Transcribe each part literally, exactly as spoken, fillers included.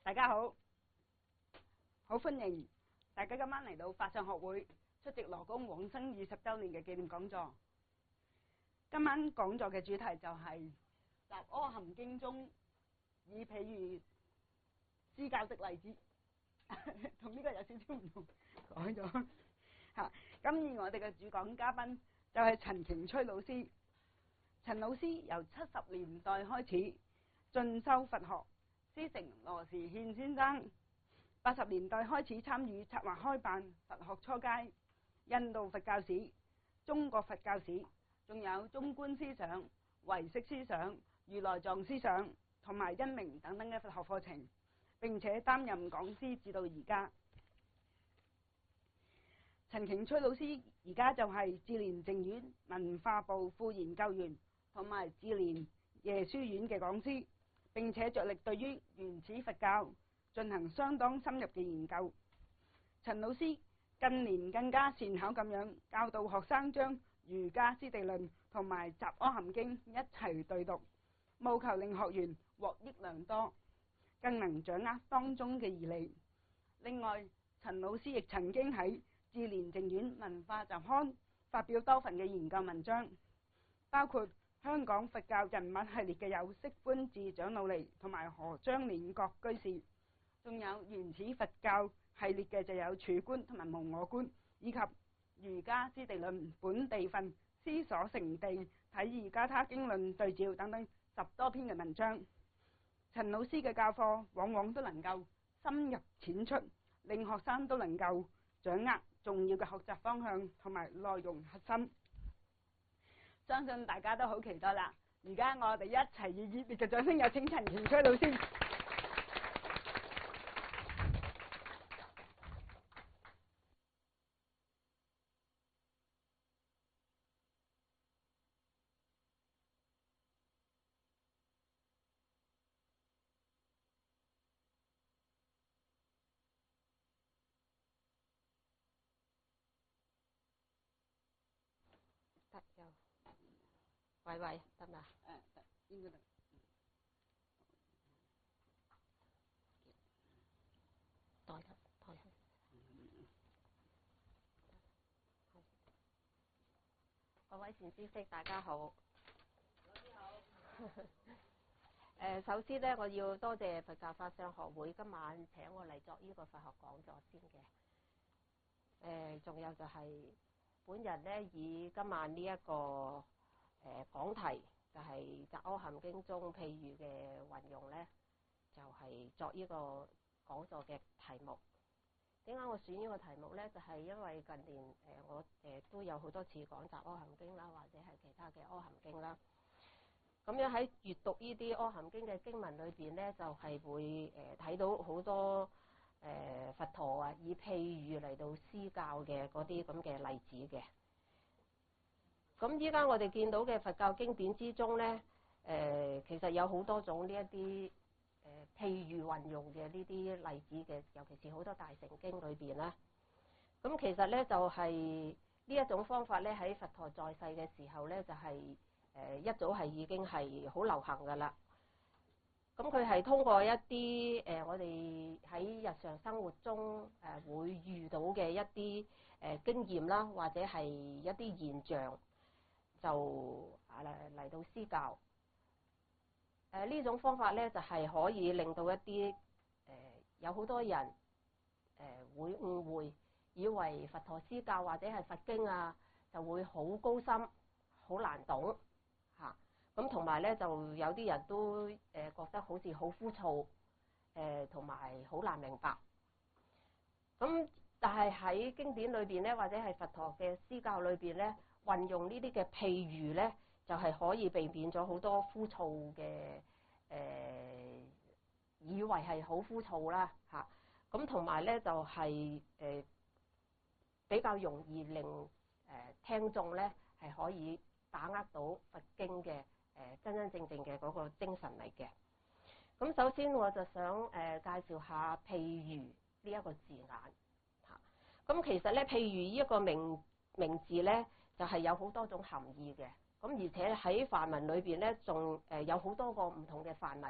大家好，好歡迎大家今晚嚟到法相學會出席羅公往生二十週年嘅紀念講座。今晚講座嘅主題就係《雜阿含經》中以譬喻施教的例子，同呢個有少少唔同，改咗嚇。咁而我哋嘅主講嘉賓就係陳瓊崔老師。陳老師由七十年代開始進修佛學，師承羅時憲先生。八十年代開始參與策劃開辦佛學初階、印度佛教史、中國佛教史，仲有中觀思想、唯識思想、如來藏思想同埋因明等等嘅佛學課程，並且擔任講師至到而家。陳瓊崔老師而家就係智蓮淨苑文化部副研究員同埋智蓮耶書院嘅講師，並且着力對於原始佛教進行相當深入嘅研究。陳老師近年更加善巧咁樣教導學生將《瑜伽師地論》同埋《雜阿含經》一齊對讀，務求令學員獲益良多，更能掌握當中嘅義理。另外，陳老師亦曾經喺智蓮淨苑文化雜刊發表多份嘅研究文章，包括香港佛教人物系列嘅有釋觀智長老尼同埋何章練覺居士，仲有原始佛教系列嘅就有處觀同埋無我觀，以及瑜伽師地論本地分思所成地體瑜伽他經論對照等等十多篇嘅文章。陳老師嘅教課往往都能夠深入淺出，令學生都能夠掌握重要嘅學習方向同埋內容核心。相信大家都好期待啦！而家我哋一齊以熱烈嘅掌聲有請陳瓊崔老師。 得有，喂喂，得唔得？誒得，應該得。 代得，代得。各位善知識，大家好。老師好。誒，首先咧，我要多謝佛教法相學會今晚請我嚟作呢個佛學講座先嘅。誒，仲有就係、是。本人咧以今晚呢、這、一個誒、呃、講題就係、是《雜阿含經》中譬喻嘅運用咧，就係、是、作呢個講座嘅題目。點解我選呢個題目咧？就係、是、因為近年誒、呃、我誒、呃、都有好多次講《雜阿含經》啦，或者係其他嘅阿含經啦。咁樣喺閱讀呢啲阿含經嘅經文裏邊咧，就係、是、會誒睇、呃、到好多。誒、呃、佛陀啊，以譬喻嚟到施教嘅嗰啲咁嘅例子嘅。咁依家我哋見到嘅佛教經典之中咧，誒、呃、其實有好多種呢一啲誒譬喻運用嘅呢啲例子嘅，尤其是好多大乘經裏邊啦。咁其實咧就係呢一種方法咧，喺佛陀在世嘅時候咧，就係、是、誒、呃、一早係已經係好流行噶啦。咁佢係通過一啲誒、呃，我哋喺日常生活中誒、呃、會遇到嘅一啲誒、呃、經驗啦，或者係一啲現象，就啊嚟嚟到施教。誒、呃、呢種方法咧，就係、是、可以令到一啲誒、呃、有好多人誒、呃、會誤會，以為佛陀施教或者係佛經啊，就會好高深、好難懂嚇。咁同埋咧，就有啲人都誒覺得好似好枯燥，誒同埋好難明白。咁但係喺經典裏邊咧，或者係佛陀嘅施教裏邊咧，運用呢啲嘅譬喻咧，就係、是、可以避免咗好多枯燥嘅誒、呃，以為係好枯燥啦嚇。咁同埋咧，就係、是、誒比較容易令誒聽眾咧係可以把握到佛經嘅。誒真真正正嘅嗰個精神嚟嘅。咁首先我就想誒、呃、介紹下譬喻呢一個字眼嚇。咁其實咧譬喻呢一個名名字咧，就係、是、有好多種含義嘅。咁而且喺梵文裏邊咧，仲誒有好多個唔同嘅梵文嘅，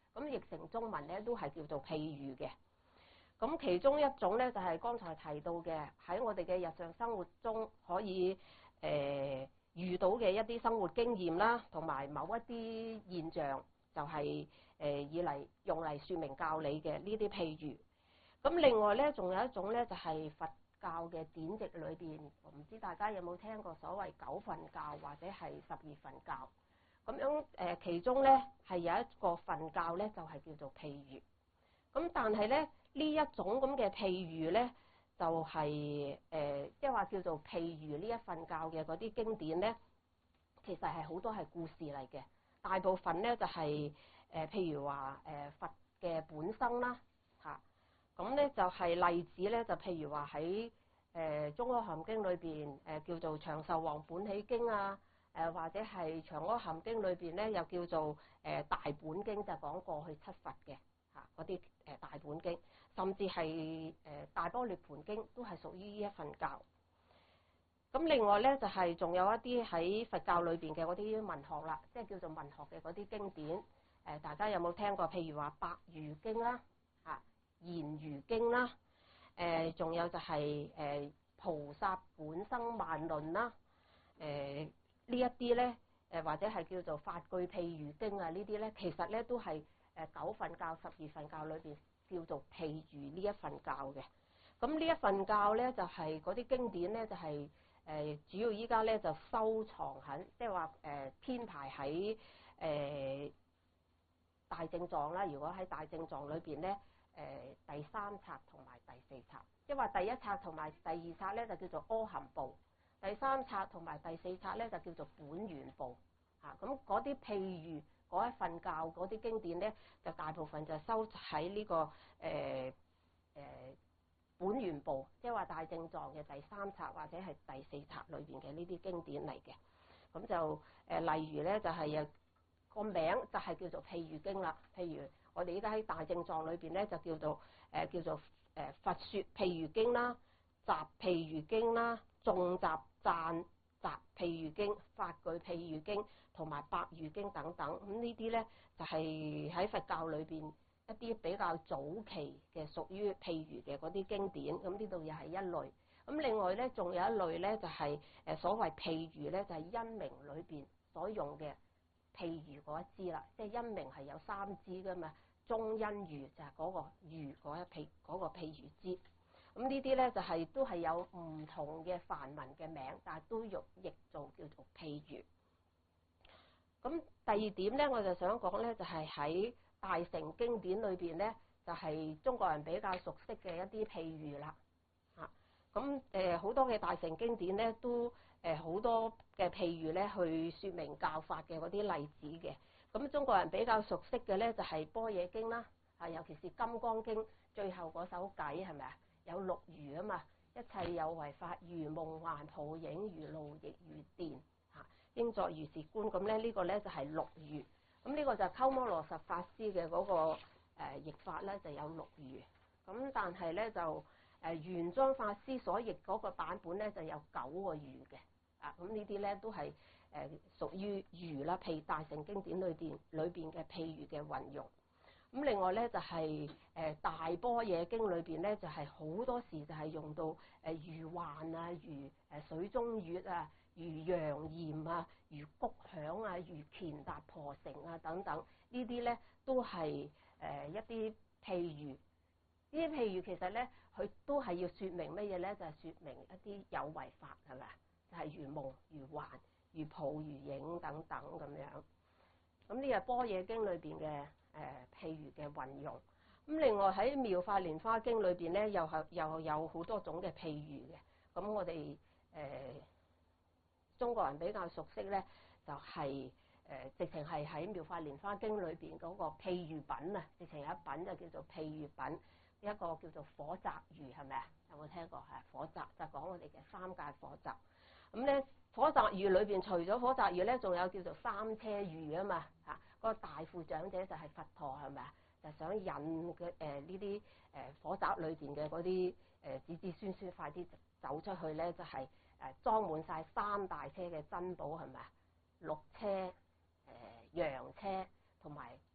咁譯成中文咧都係叫做譬喻嘅。咁其中一種咧就係剛才提到嘅，喺我哋嘅日常生活中可以誒、呃、遇到嘅一啲生活經驗啦，同埋某一啲現象，就係誒以嚟用嚟説明教理嘅呢啲譬喻。咁另外咧，仲有一種咧就係佛教嘅典籍裏邊，我唔知大家有冇聽過所謂九分教或者係十二分教。咁樣誒，其中咧係有一個分教咧，就係叫做譬喻。咁但係咧呢一種咁嘅譬喻咧，就係誒即係話叫做譬喻呢一分教嘅嗰啲經典咧，其實係好多係故事嚟嘅。大部分咧就係誒譬如話誒佛嘅本生啦嚇，咁咧就係例子咧，就譬如話喺誒中阿含經裏邊誒叫做長壽王本起經啊。誒或者係長阿含經裏邊咧，又叫做誒大本經，就講過去七佛嘅嚇嗰啲誒大本經，甚至係誒大般涅槃經都係屬於呢一份教。咁另外咧就係仲有一啲喺佛教裏邊嘅嗰啲文學啦，即係叫做文學嘅嗰啲經典。誒大家有冇聽過？譬如話百餘經啦、嚇賢愚經啦，誒仲有就係誒菩薩本生萬論啦，誒。呢一啲咧，誒或者係叫做法句譬喻經啊，呢啲咧其實咧都係誒九分教、十二分教裏邊叫做譬喻呢一份教嘅。咁呢一份教咧就係嗰啲經典咧就係、是、誒主要依家咧就收藏喺，即係話誒編排喺誒大正藏啦。如果喺大正藏裏邊咧，誒、呃、第三冊同埋第四冊，即係話第一冊同埋第二冊咧就叫做阿含部。第三冊同埋第四冊咧就叫做本願部嚇，咁嗰啲譬喻嗰一份教嗰啲經典咧，就大部分就收喺呢、這個誒誒、呃呃、本願部，即係話大正藏嘅第三冊或者係第四冊裏邊嘅呢啲經典嚟嘅。咁就誒、呃、例如咧就係有個名就係叫做譬喻經啦。譬如我哋依家喺大正藏裏邊咧就叫做誒、呃、叫做誒佛說譬喻經啦、集譬喻經啦、眾集讚集譬喻經、法句譬喻經同埋百喻經等等。咁呢啲咧就係喺佛教裏邊一啲比較早期嘅屬於譬喻嘅嗰啲經典。咁呢度又係一類。咁另外咧仲有一類咧就係誒所謂譬喻咧，就係因明裏邊所用嘅譬喻嗰一支啦。即係因明係有三支噶嘛，中因喻就係嗰個喻嗰一譬嗰個譬喻支。咁呢啲咧就係、是、都係有唔同嘅梵文嘅名，但係都用譯做叫做譬喻。咁第二點咧，我就想講咧，就係、是、喺大乘經典裏邊咧，就係、是、中國人比較熟悉嘅一啲譬喻啦。嚇，咁誒好多嘅大乘經典咧，都誒好多嘅譬喻咧，去説明教法嘅嗰啲例子嘅。咁中國人比較熟悉嘅咧，就係般若經啦，啊，尤其是金剛經最後嗰首偈係咪啊？有六如啊嘛，一切有為法，如夢幻泡影，如露亦如電嚇，應作如是觀。咁咧呢個咧就係六如。咁呢個就係鳩摩羅什法師嘅嗰個誒譯法咧，就有六如。咁但係咧就誒玄奘法師所譯嗰個版本咧就有九個如嘅。啊，咁呢啲咧都係誒屬於如啦，譬如大乘經典裏邊裏邊嘅譬喻嘅運用。咁另外咧就係誒大般若經裏邊咧就係好多時就係用到誒如幻啊、如誒水中月啊、如陽焰啊、如谷響啊、如乾達婆城啊等等，呢啲咧都係誒一啲譬喻。呢啲譬喻其實咧佢都係要説明乜嘢咧？就係、是、説明一啲有為法係咪啊？就係、是、如夢、如幻、如泡、如影等等咁樣。咁呢個般若經裏邊嘅誒譬喻嘅運用。咁另外喺妙法蓮華經裏邊咧，又係又有好多種嘅譬喻嘅。咁我哋誒、呃、中國人比較熟悉咧，就係、是、誒、呃、直情係喺妙法蓮華經裏邊嗰個譬喻品啊，直情有一品就叫做譬喻品，一個叫做火宅喻係咪啊？有冇聽過？係火宅就講我哋嘅三界火宅。咁咧。火宅喻裏邊除咗火宅喻咧，仲有叫做三車喻啊嘛嚇，嗰、那個大富長者就係佛陀係咪啊？就想引嘅誒呢啲誒火宅裏邊嘅嗰啲誒子子孫孫快啲走出去咧，就係、是、誒裝滿晒三大車嘅珍寶係咪啊？鹿車、誒、呃、羊車同埋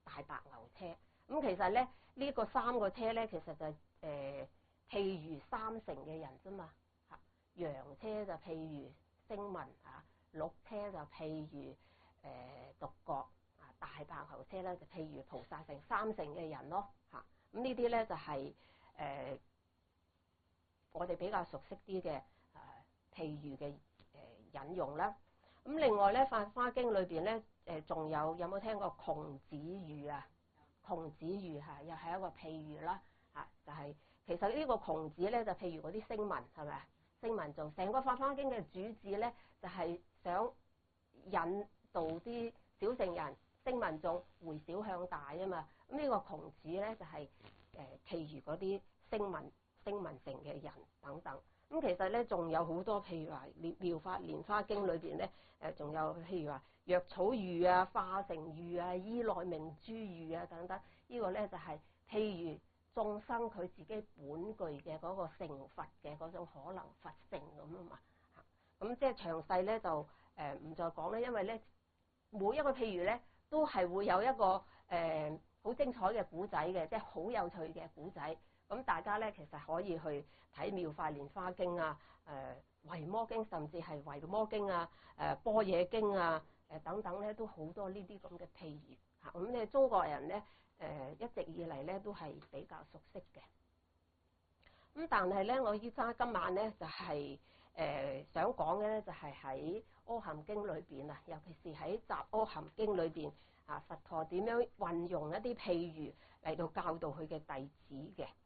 大白牛車。咁其實咧呢、呢個三個車咧，其實就誒、呃、譬如三成嘅人啫嘛嚇。羊車就譬如聲聞啊，鹿車就譬如誒、呃、獨覺啊，大白牛車咧就譬如菩薩成三成嘅人咯嚇。咁呢啲咧就係、是、誒、呃、我哋比較熟悉啲嘅誒譬如嘅誒引用啦。咁另外咧《法華經》裏邊咧誒仲有有冇聽過窮子喻啊？窮子喻嚇又係一個譬喻啦嚇，就係、是、其實呢個窮子咧就譬如嗰啲聲聞係咪啊？聲聞眾成個《法華經》嘅主旨咧就係、是、想引導啲小乘人聲聞眾回小向大啊嘛。咁呢個窮子咧就係、是、誒、呃、譬如嗰啲聲聞聲聞乘嘅人等等。咁其實咧仲有好多譬如話《妙法蓮華經》裏邊咧誒仲有譬如話藥草喻啊、化城喻啊、依內明珠喻啊等等。呢個咧就係譬如眾生佢自己本具嘅嗰個成佛嘅嗰種可能佛性咁啊嘛。咁即係詳細咧就誒唔再講咧，因為咧每一個譬如咧都係會有一個誒好、呃、精彩嘅古仔嘅，即係好有趣嘅古仔。咁大家咧其實可以去睇《妙法蓮華經》啊、誒、呃《維摩經》，甚至係《維摩經》啊、誒、呃《般若經》啊、誒等等咧，都好多呢啲咁嘅譬如嚇。咁咧中國人咧誒、呃、一直以嚟咧都係比較熟悉嘅。咁但係咧，我依家今晚咧就係、是、誒、呃、想講嘅咧就係喺《阿含經》裏邊啊，尤其是喺《雜阿含經》裏邊啊，佛陀點樣運用一啲譬如嚟到教導佢嘅弟子嘅。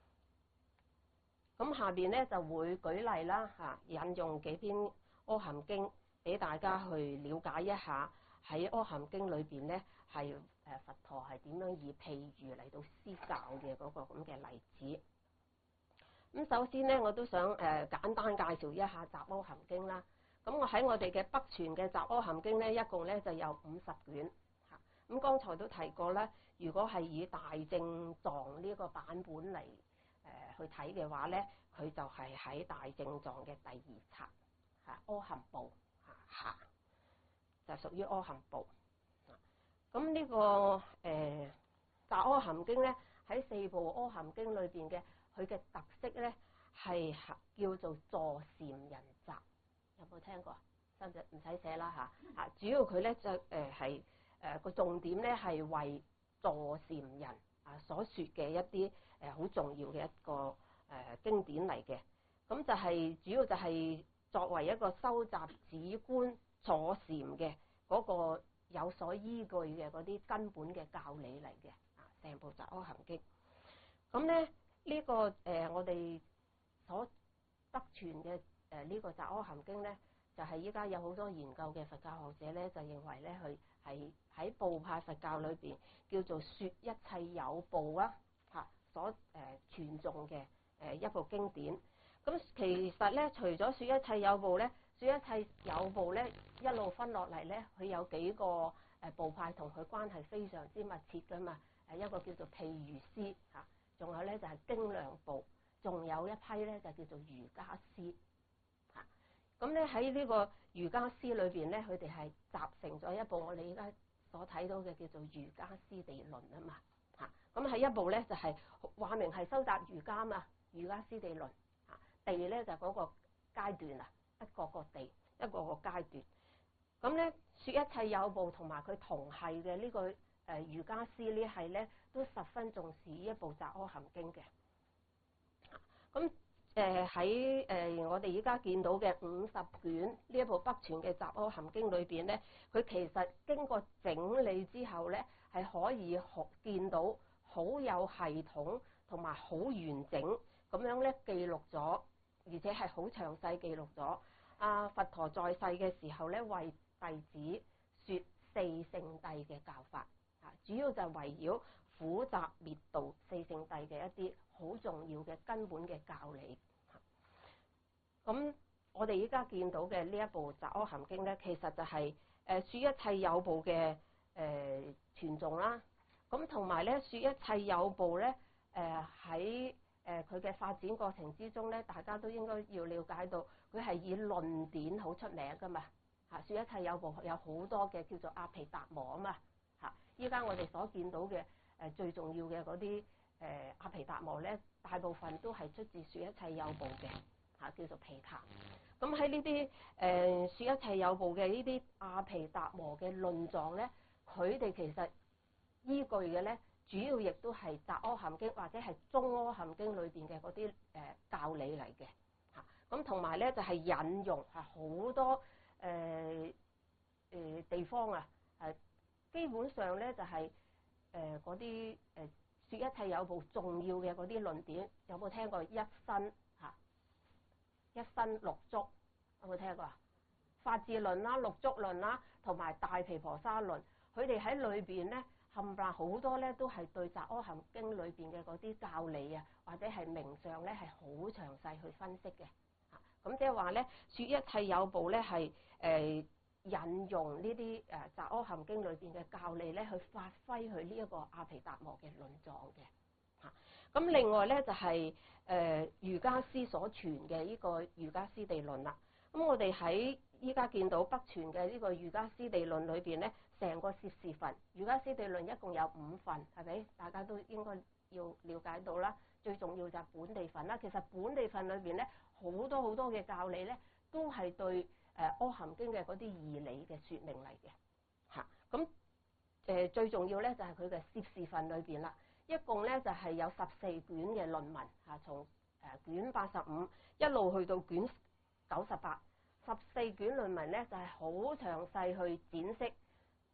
咁下邊咧就會舉例啦嚇，引用幾篇《阿含經》俾大家去了解一下喺《阿含經》裏邊咧係誒佛陀係點樣以譬如嚟到施教嘅嗰個咁嘅例子。咁首先咧，我都想誒、呃、簡單介紹一下《雜阿含經》啦。咁我喺我哋嘅北傳嘅《雜阿含經》咧，一共咧就有五十卷嚇。咁剛才都提過啦，如果係以大正藏呢個版本嚟誒、呃、去睇嘅話咧，佢就係喺大正藏嘅第二冊嚇阿含部嚇下，就屬於阿含部。咁呢、這個誒《雜阿含經》咧喺四部阿含經裏邊嘅。佢嘅特色咧係叫做助禪人集，有冇聽過？使唔使唔使寫啦嚇嚇？主要佢咧就誒係誒個重點咧係為助禪人啊所説嘅一啲誒好重要嘅一個誒、呃、經典嚟嘅。咁就係主要就係作為一個收集止觀坐禪嘅嗰個有所依據嘅嗰啲根本嘅教理嚟嘅啊，成部雜阿含經。咁咧。呢、這個誒、呃、我哋所得傳嘅誒呢個雜阿含經咧，就係依家有好多研究嘅佛教學者咧，就認為咧佢係喺部派佛教裏邊叫做説一切有部啊嚇所誒傳頌嘅誒一部經典。咁其實咧，除咗説一切有部咧，説一切有部咧一路分落嚟咧，佢有幾個誒部派同佢關係非常之密切噶嘛。誒一個叫做譬如師嚇。仲有咧就係經量部，仲有一批咧就叫做瑜伽師嚇。咁咧喺呢個瑜伽師裏邊咧，佢哋係集成咗一部我哋而家所睇到嘅叫做瑜伽師地論啊嘛嚇。咁喺一部咧就係、是、話明係修習瑜伽嘛，瑜伽師地論嚇。地咧就嗰、是、個階段啊，一個個地，一個個階段。咁咧説一切有部同埋佢同係嘅呢個。誒瑜伽師呢係咧都十分重視呢一部雜阿含經嘅。咁誒喺誒我哋而家見到嘅五十卷呢一部北傳嘅雜阿含經裏邊咧，佢其實經過整理之後咧，係可以學見到好有系統同埋好完整咁樣咧記錄咗，而且係好詳細記錄咗阿佛陀在世嘅時候咧為弟子説四聖諦嘅教法。主要就係圍繞苦集滅道四聖諦嘅一啲好重要嘅根本嘅教理。咁我哋依家見到嘅呢一部雜阿含經咧，其實就係誒説一切有部嘅誒傳頌啦。咁同埋咧説一切有部咧誒喺誒佢嘅發展過程之中咧，大家都應該要了解到佢係以論典好出名噶嘛嚇。説一切有部有好多嘅叫做阿毗達摩啊嘛嚇。 依家我哋所見到嘅誒最重要嘅嗰啲誒阿皮達磨咧，大部分都係出自《說一切有部》嘅嚇，叫做皮談。咁喺呢啲誒《說一切有部》嘅呢啲阿皮達磨嘅論狀咧，佢哋其實依據嘅咧，主要亦都係《雜阿含經》或者係《中阿含經》裏邊嘅嗰啲誒教理嚟嘅嚇。咁同埋咧就係引用係好多誒誒、呃呃、地方啊，誒基本上咧就係誒嗰啲誒說一切有部重要嘅嗰啲論點，有冇聽過一身嚇？一身六足有冇聽過啊？法治論啦、六足論啦，同埋大毗婆沙論，佢哋喺裏邊咧冚唪唥好多咧都係對《雜阿含經》裏邊嘅嗰啲教理啊，或者係名相咧係好詳細去分析嘅。嚇，咁即係話咧，說一切有部咧係誒引用呢啲誒《雜阿含經》裏邊嘅教理咧，去發揮佢呢一個阿毗達磨嘅論狀嘅。嚇，咁另外咧就係、是、誒、呃、瑜伽師所傳嘅呢個瑜伽師地論啦。咁我哋喺依家見到北傳嘅呢個瑜伽師地論裏邊咧，成個攝事分瑜伽師地論一共有五份，係咪？大家都應該要了解到啦。最重要就係本地分啦。其實本地分裏邊咧，好多好多嘅教理咧，都係對誒阿含經嘅嗰啲義理嘅説明嚟嘅。嚇，咁誒最重要咧就係佢嘅攝事分裏邊啦。一共咧就係有十四卷嘅論文嚇，從誒卷八十五一路去到卷九十八，十四卷論文咧就係好詳細去展釋誒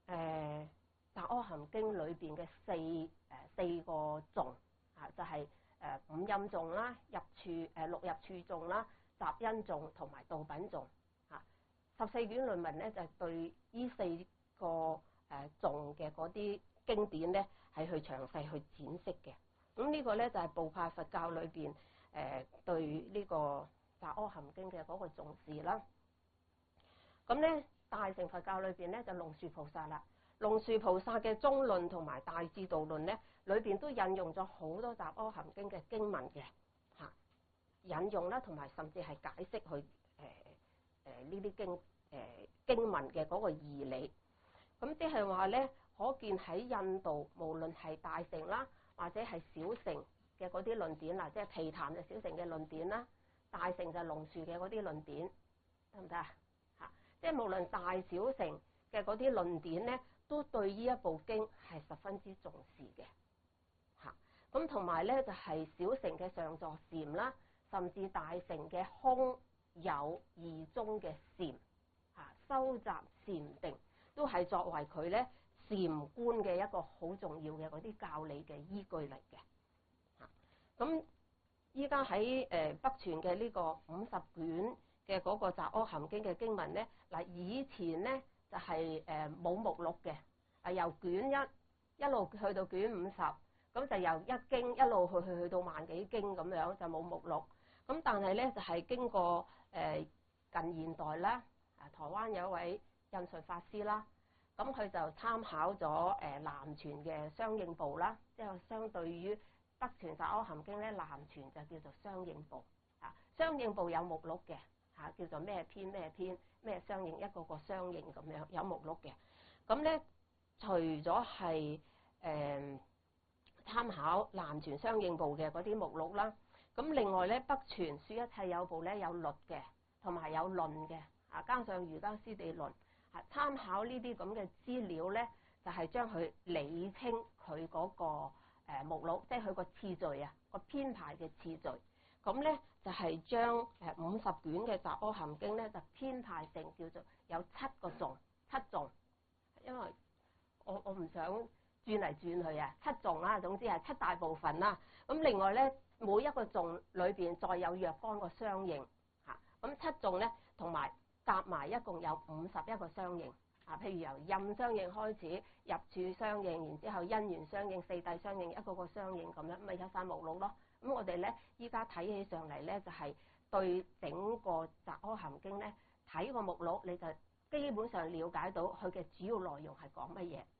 《雜阿含經》裏邊嘅四誒四個頌啊，就係誒五陰頌啦、入處誒六入處頌啦、雜因頌同埋道品頌嚇。十四卷論文咧就係對呢四個誒頌嘅嗰啲經典咧係去詳細去展釋嘅。咁呢個咧就係部派佛教裏邊誒對呢個《雜阿含經》嘅嗰個重視啦。咁咧大乘佛教裏邊咧就龍樹菩薩啦，龍樹菩薩嘅中論同埋大智度論咧裏邊都引用咗好多《雜阿含經》嘅經文嘅嚇，引用啦同埋甚至係解釋佢誒誒呢啲經誒、呃、經文嘅嗰個義理。咁即係話咧，可見喺印度無論係大乘啦或者係小乘嘅嗰啲論點啦，即係毗曇就小乘嘅論點啦。大乘就龍樹嘅嗰啲論點，得唔得啊？嚇，即係無論大小乘嘅嗰啲論點咧，都對呢一部經係十分之重視嘅。嚇，咁同埋咧就係、是、小乘嘅上座禪啦，甚至大乘嘅空有二宗嘅禪，嚇收集禪定，都係作為佢咧禪觀嘅一個好重要嘅嗰啲教理嘅依據嚟嘅。嚇，咁。依家喺誒北傳嘅呢個五十卷嘅嗰個《雜阿含經》嘅經文咧，嗱以前咧就係誒冇目錄嘅，啊由卷一一路去到卷五十，咁就由一經一路去去去到萬幾經咁樣就冇目錄。咁但係咧就係經過誒近現代啦，啊台灣有一位印順法師啦，咁佢就參考咗誒南傳嘅相應部啦，即係相對於北傳《雜阿含經》咧，南傳就叫做相應部嚇。相應部有目錄嘅嚇，叫做咩篇咩篇咩相應，一個個相應咁樣有目錄嘅。咁咧，除咗係誒參考南傳相應部嘅嗰啲目錄啦，咁另外咧北傳說一切有部咧有律嘅，同埋有論嘅啊，加上瑜伽師地論啊，參考呢啲咁嘅資料咧，就係將佢理清佢嗰個。誒目錄，即係佢個次序啊，個編排嘅次序。咁咧就係將誒五十卷嘅《雜阿含經》咧，就編排成叫做有七個頌，七頌。因為我我唔想轉嚟轉去啊，七頌啦，總之係七大部分啦。咁另外咧，每一個頌裏邊再有若干個相應嚇。咁七頌咧同埋夾埋一共有五十一個相應。啊，譬如由任相應開始，入處相應，然之後因緣相應、四諦相應，一個個相應咁樣，咪有晒目錄咯。咁我哋咧依家睇起上嚟咧，就係、是、對整個《雜阿含經》咧睇個目錄，你就基本上了解到佢嘅主要內容係講乜嘢。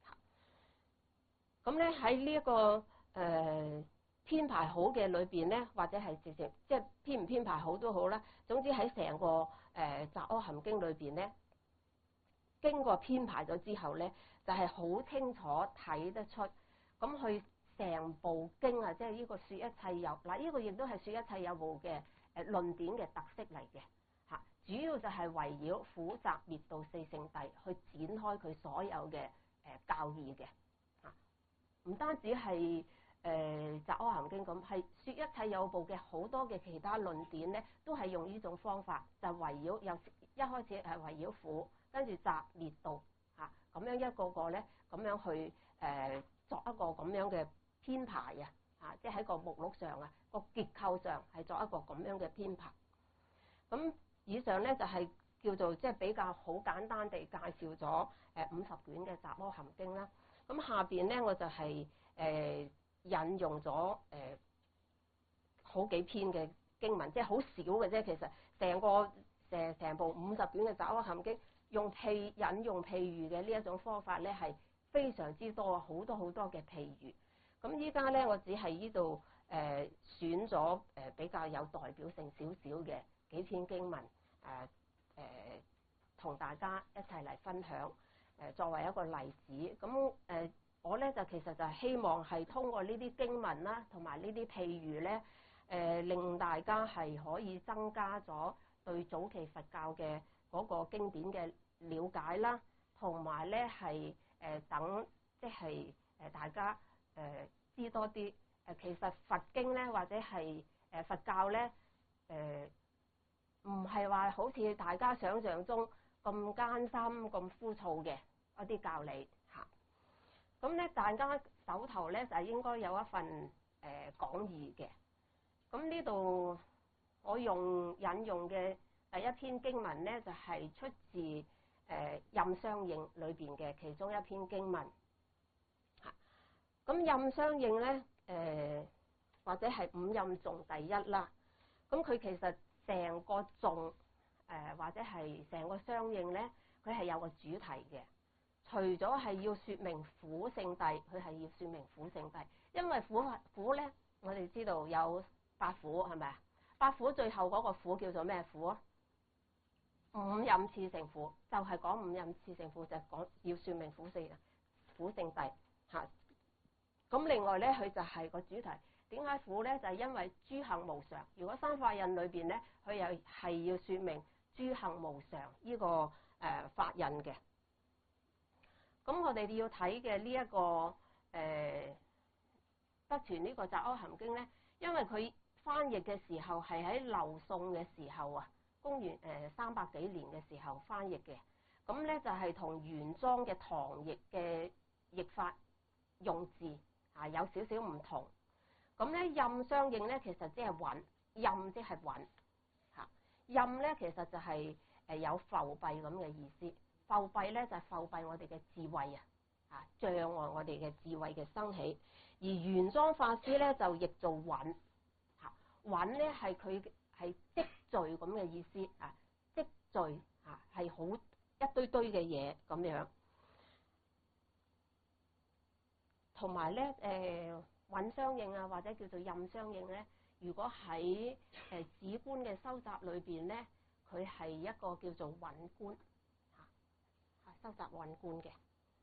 咁咧喺呢一個誒、呃、編排好嘅裏邊咧，或者係直接即係編唔編排好都好啦。總之喺成個誒《雜阿含經》裏邊咧。 經過編排咗之後咧，就係、是、好清楚睇得出，咁佢成部經啊，即係呢個說一切有嗱，呢、這個亦都係說一切有部嘅誒論點嘅特色嚟嘅嚇，主要就係圍繞苦集滅道四聖諦去展開佢所有嘅誒教義嘅嚇，唔單止係誒雜阿含經咁，係說一切有部嘅好多嘅其他論點咧，都係用呢種方法，就圍繞由一開始係圍繞苦，跟住集滅道嚇，咁樣一個個咧咁樣去誒、呃、作一個咁樣嘅編排啊嚇，即係喺個目錄上啊個結構上係作一個咁樣嘅編排。咁以上咧就係、是、叫做即係比較好簡單地介紹咗誒五十卷嘅雜阿含經啦。咁下邊咧我就係、是、誒、呃、引用咗誒、呃、好幾篇嘅經文，即係好少嘅啫。其實成個誒成部五十卷嘅雜阿含經用譬引用譬喻嘅呢一種方法咧係非常之多，好多好多嘅譬喻。咁依家咧我只係呢度誒選咗誒比較有代表性少少嘅幾篇經文誒誒同大家一齊嚟分享誒、呃、作為一個例子。咁誒、呃、我咧就其實就係希望係通過呢啲經文啦，同埋呢啲譬喻咧誒令大家係可以增加咗對早期佛教嘅嗰個經典嘅了解啦，同埋咧係誒等即係誒大家誒、呃、知多啲誒其實佛經咧或者係誒佛教咧誒唔係話好似大家想象中咁艱辛咁枯燥嘅一啲教理嚇。咁咧大家手頭咧就係應該有一份誒講義嘅。咁呢度我用引用嘅第一篇經文咧就係、是、出自誒《任相應》裏邊嘅其中一篇經文嚇。咁《任相應》咧誒或者係五任頌第一啦。咁佢其實成個頌誒或者係成個相應咧，佢係有個主題嘅。除咗係要説明苦聖諦，佢係要説明苦聖諦，因為苦苦咧，我哋知道有八苦係咪啊？八苦最後嗰個苦叫做咩苦啊？五任次成苦，就係、是、講五任次成苦，就係、是、講要説明苦聖苦聖諦嚇。咁另外咧，佢就係個主題。點解苦咧？就係、是、因為諸行無常。如果三法印裏邊咧，佢又係要説明諸行無常呢、這個誒、呃、法印嘅。咁我哋要睇嘅呢一個誒德傳呢個雜阿含經咧，因為佢翻譯嘅時候係喺劉宋嘅時候啊，公元誒三百幾年嘅時候翻譯嘅。咁咧就係同原裝嘅唐譯嘅譯法用字啊有少少唔同。咁咧任相應咧，其實即係韻，任即係韻嚇。任咧其實就係誒有浮蔽咁嘅意思。浮蔽咧就係、是、浮蔽我哋嘅智慧啊，啊障礙我哋嘅智慧嘅生起。而原裝法師咧就譯做韻嚇，韻咧係佢係積聚咁嘅意思啊，積聚嚇係好一堆堆嘅嘢咁樣。同埋咧誒韻相應啊，或者叫做任相應咧，如果喺誒止觀嘅收集裏邊咧，佢係一個叫做韻觀。收集韻觀嘅，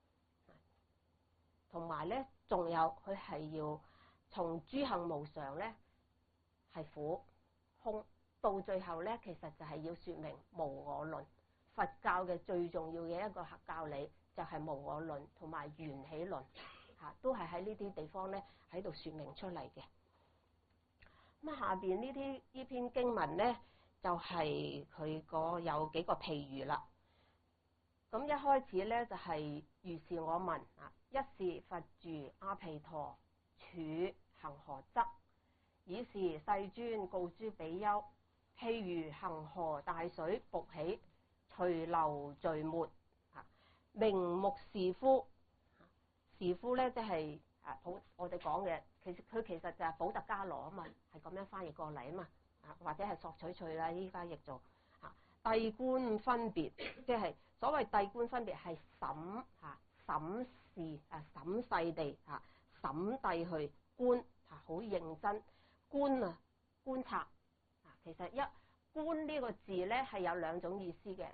同埋咧，仲有佢係要從諸行無常咧係苦空，到最後咧，其實就係要説明無我論。佛教嘅最重要嘅一個教理就係無我論同埋緣起論，嚇都係喺呢啲地方咧喺度説明出嚟嘅。咁下邊呢啲呢篇經文咧，就係佢個有幾個譬喻啦。咁一開始咧就係、是、如是我聞啊，一是佛住阿毗陀處恒河側，以是世尊告諸比丘，譬如恒河大水勃起，隨流聚沒啊，名目是夫。是夫咧即係啊普我哋講嘅，其實佢其實就係補特伽羅啊嘛，係咁樣翻譯過嚟啊嘛，啊或者係索取趣啦，依家譯做啊諦觀分別，即係。所謂諦觀分別係審嚇審視啊審細地嚇審諦去觀嚇好認真觀啊觀察啊。其實一觀呢個字咧係有兩種意思嘅。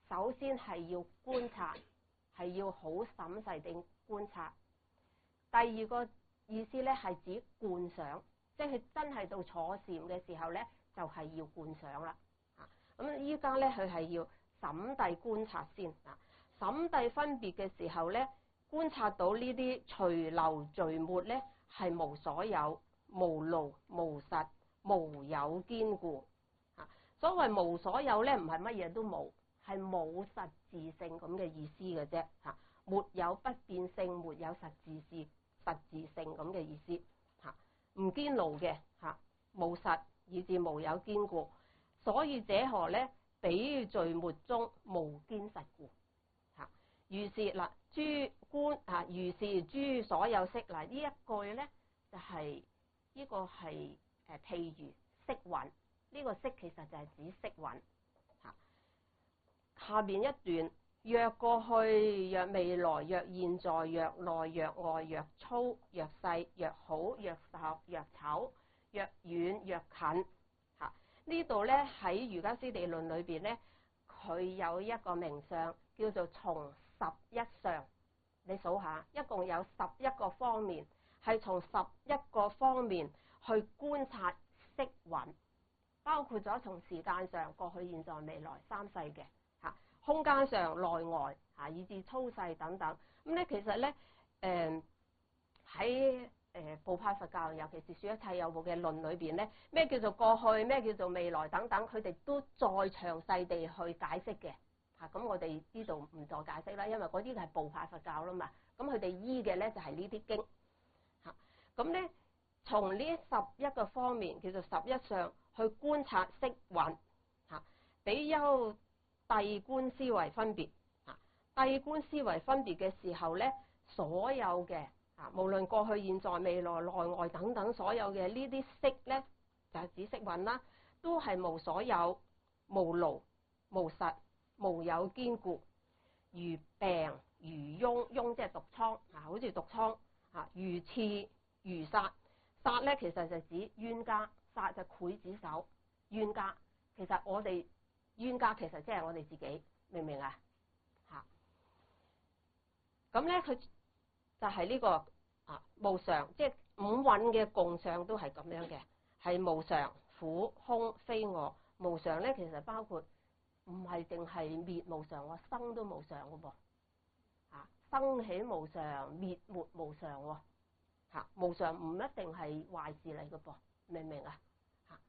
首先係要觀察，係要好審細地觀察。第二個意思咧係指觀想，即係真係到坐禪嘅時候咧，就係要觀想啦。啊，咁依家咧佢係要審諦觀察先啊。審諦分別嘅時候咧，觀察到呢啲隨流隨沒咧係無所有、無勞、無實、無有堅固。啊，所謂無所有咧，唔係乜嘢都冇，係冇實自性咁嘅意思嘅啫。嚇，沒有不變性，沒有實自是實自性咁嘅意思。嚇，唔堅牢嘅嚇，無實以至無有堅固。所以這何咧？比喻隨沒中無堅實固。嚇，如是嗱，諸觀啊，如是諸所有識嗱，呢一句咧就係、是、呢個係誒譬如色蘊，呢、這個色其實就係指色蘊。嚇，下邊一段，若過去，若未來，若現在，若內，若外，若粗，若細，若好，若惡，若醜，若遠，若近。嚇，呢度咧喺瑜伽師地論裏邊咧，佢有一個名相叫做從十一相。你數下，一共有十一個方面，係從十一個方面去觀察色蘊，包括咗從時間上過去、現在、未來三世嘅嚇，空間上內外嚇，以至粗細等等。咁咧其實咧誒喺誒部派佛教，尤其是說一切有部嘅論裏邊咧，咩叫做過去，咩叫做未來等等，佢哋都再詳細地去解釋嘅。嚇，咁我哋呢度唔再解釋啦，因為嗰啲係部派佛教啦嘛。咁佢哋依嘅咧就係呢啲經嚇。咁咧從呢十一個方面叫做十一相去觀察色蘊嚇，比丘諦觀思維分別嚇。諦觀思維分別嘅時候咧，所有嘅嚇，無論過去、現在、未來、內外等等所有嘅呢啲色咧，就係指色蘊啦，都係無所有、無勞、無實、無有堅固，如病如癰，癰即係毒瘡啊，好似毒瘡啊，如刺如殺。殺咧其實就指冤家，殺就劊子手，冤家其實我哋冤家其實即係我哋自己，明唔明啊？嚇，咁咧佢就係呢個啊無常，即係五蘊嘅共相都係咁樣嘅，係無常、苦、空、非我。無常咧其實包括唔係淨係滅無常喎，生都無常嘅噃。嚇，生起無常，滅沒無常喎。嚇，無常唔一定係壞事嚟嘅噃，明唔明啊？嚇，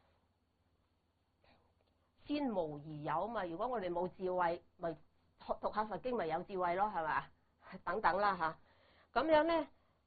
先無而有啊嘛。如果我哋冇智慧，咪讀下佛經咪有智慧咯，係嘛？等等啦嚇。咁樣咧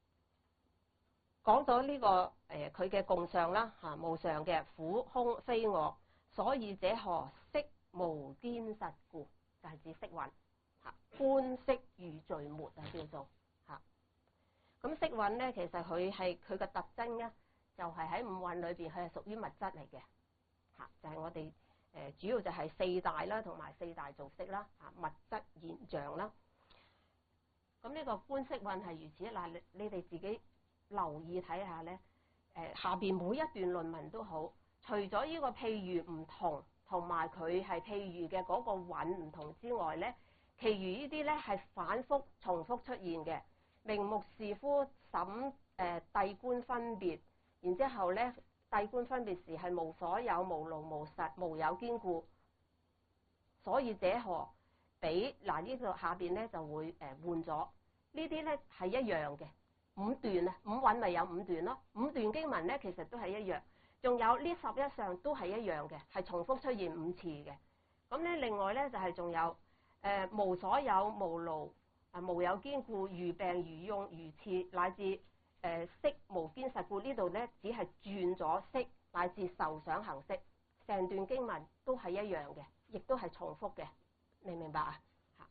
講咗呢個誒佢嘅共相啦嚇，無常嘅苦空非我，所以這何色無堅實故，就係、是、指色蘊嚇，觀色如隨沒啊叫做嚇。咁色蘊咧，其實佢係佢嘅特徵咧，就係、是、喺五蘊裏邊，佢係屬於物質嚟嘅嚇，就係、是、我哋誒、呃、主要就係四大啦，同埋四大造色啦嚇，物質現象啦。咁呢個觀色蘊係如此嗱，你你哋自己留意睇下咧，誒、呃、下邊每一段論文都好，除咗呢個譬如唔同，同埋佢係譬如嘅嗰個蘊唔同之外咧，其餘呢啲咧係反覆重複出現嘅。名目是夫審誒諦觀分別，然之後咧諦觀分別時係無所有、無勞、無實、無有堅固，所以這何比嗱呢度下邊咧就會誒換咗呢啲咧係一樣嘅五段啊，五蘊咪有五段咯，五段經文咧其實都係一樣，仲有呢十一相都係一樣嘅，係重複出現五次嘅。咁咧另外咧就係、是、仲有誒、呃、無所有、無勞。啊，無有堅固，如病如癰如刺，乃至誒、呃、色無堅實故。呢度咧只係轉咗色，乃至受想行識，成段經文都係一樣嘅，亦都係重複嘅，明唔明白啊？嚇！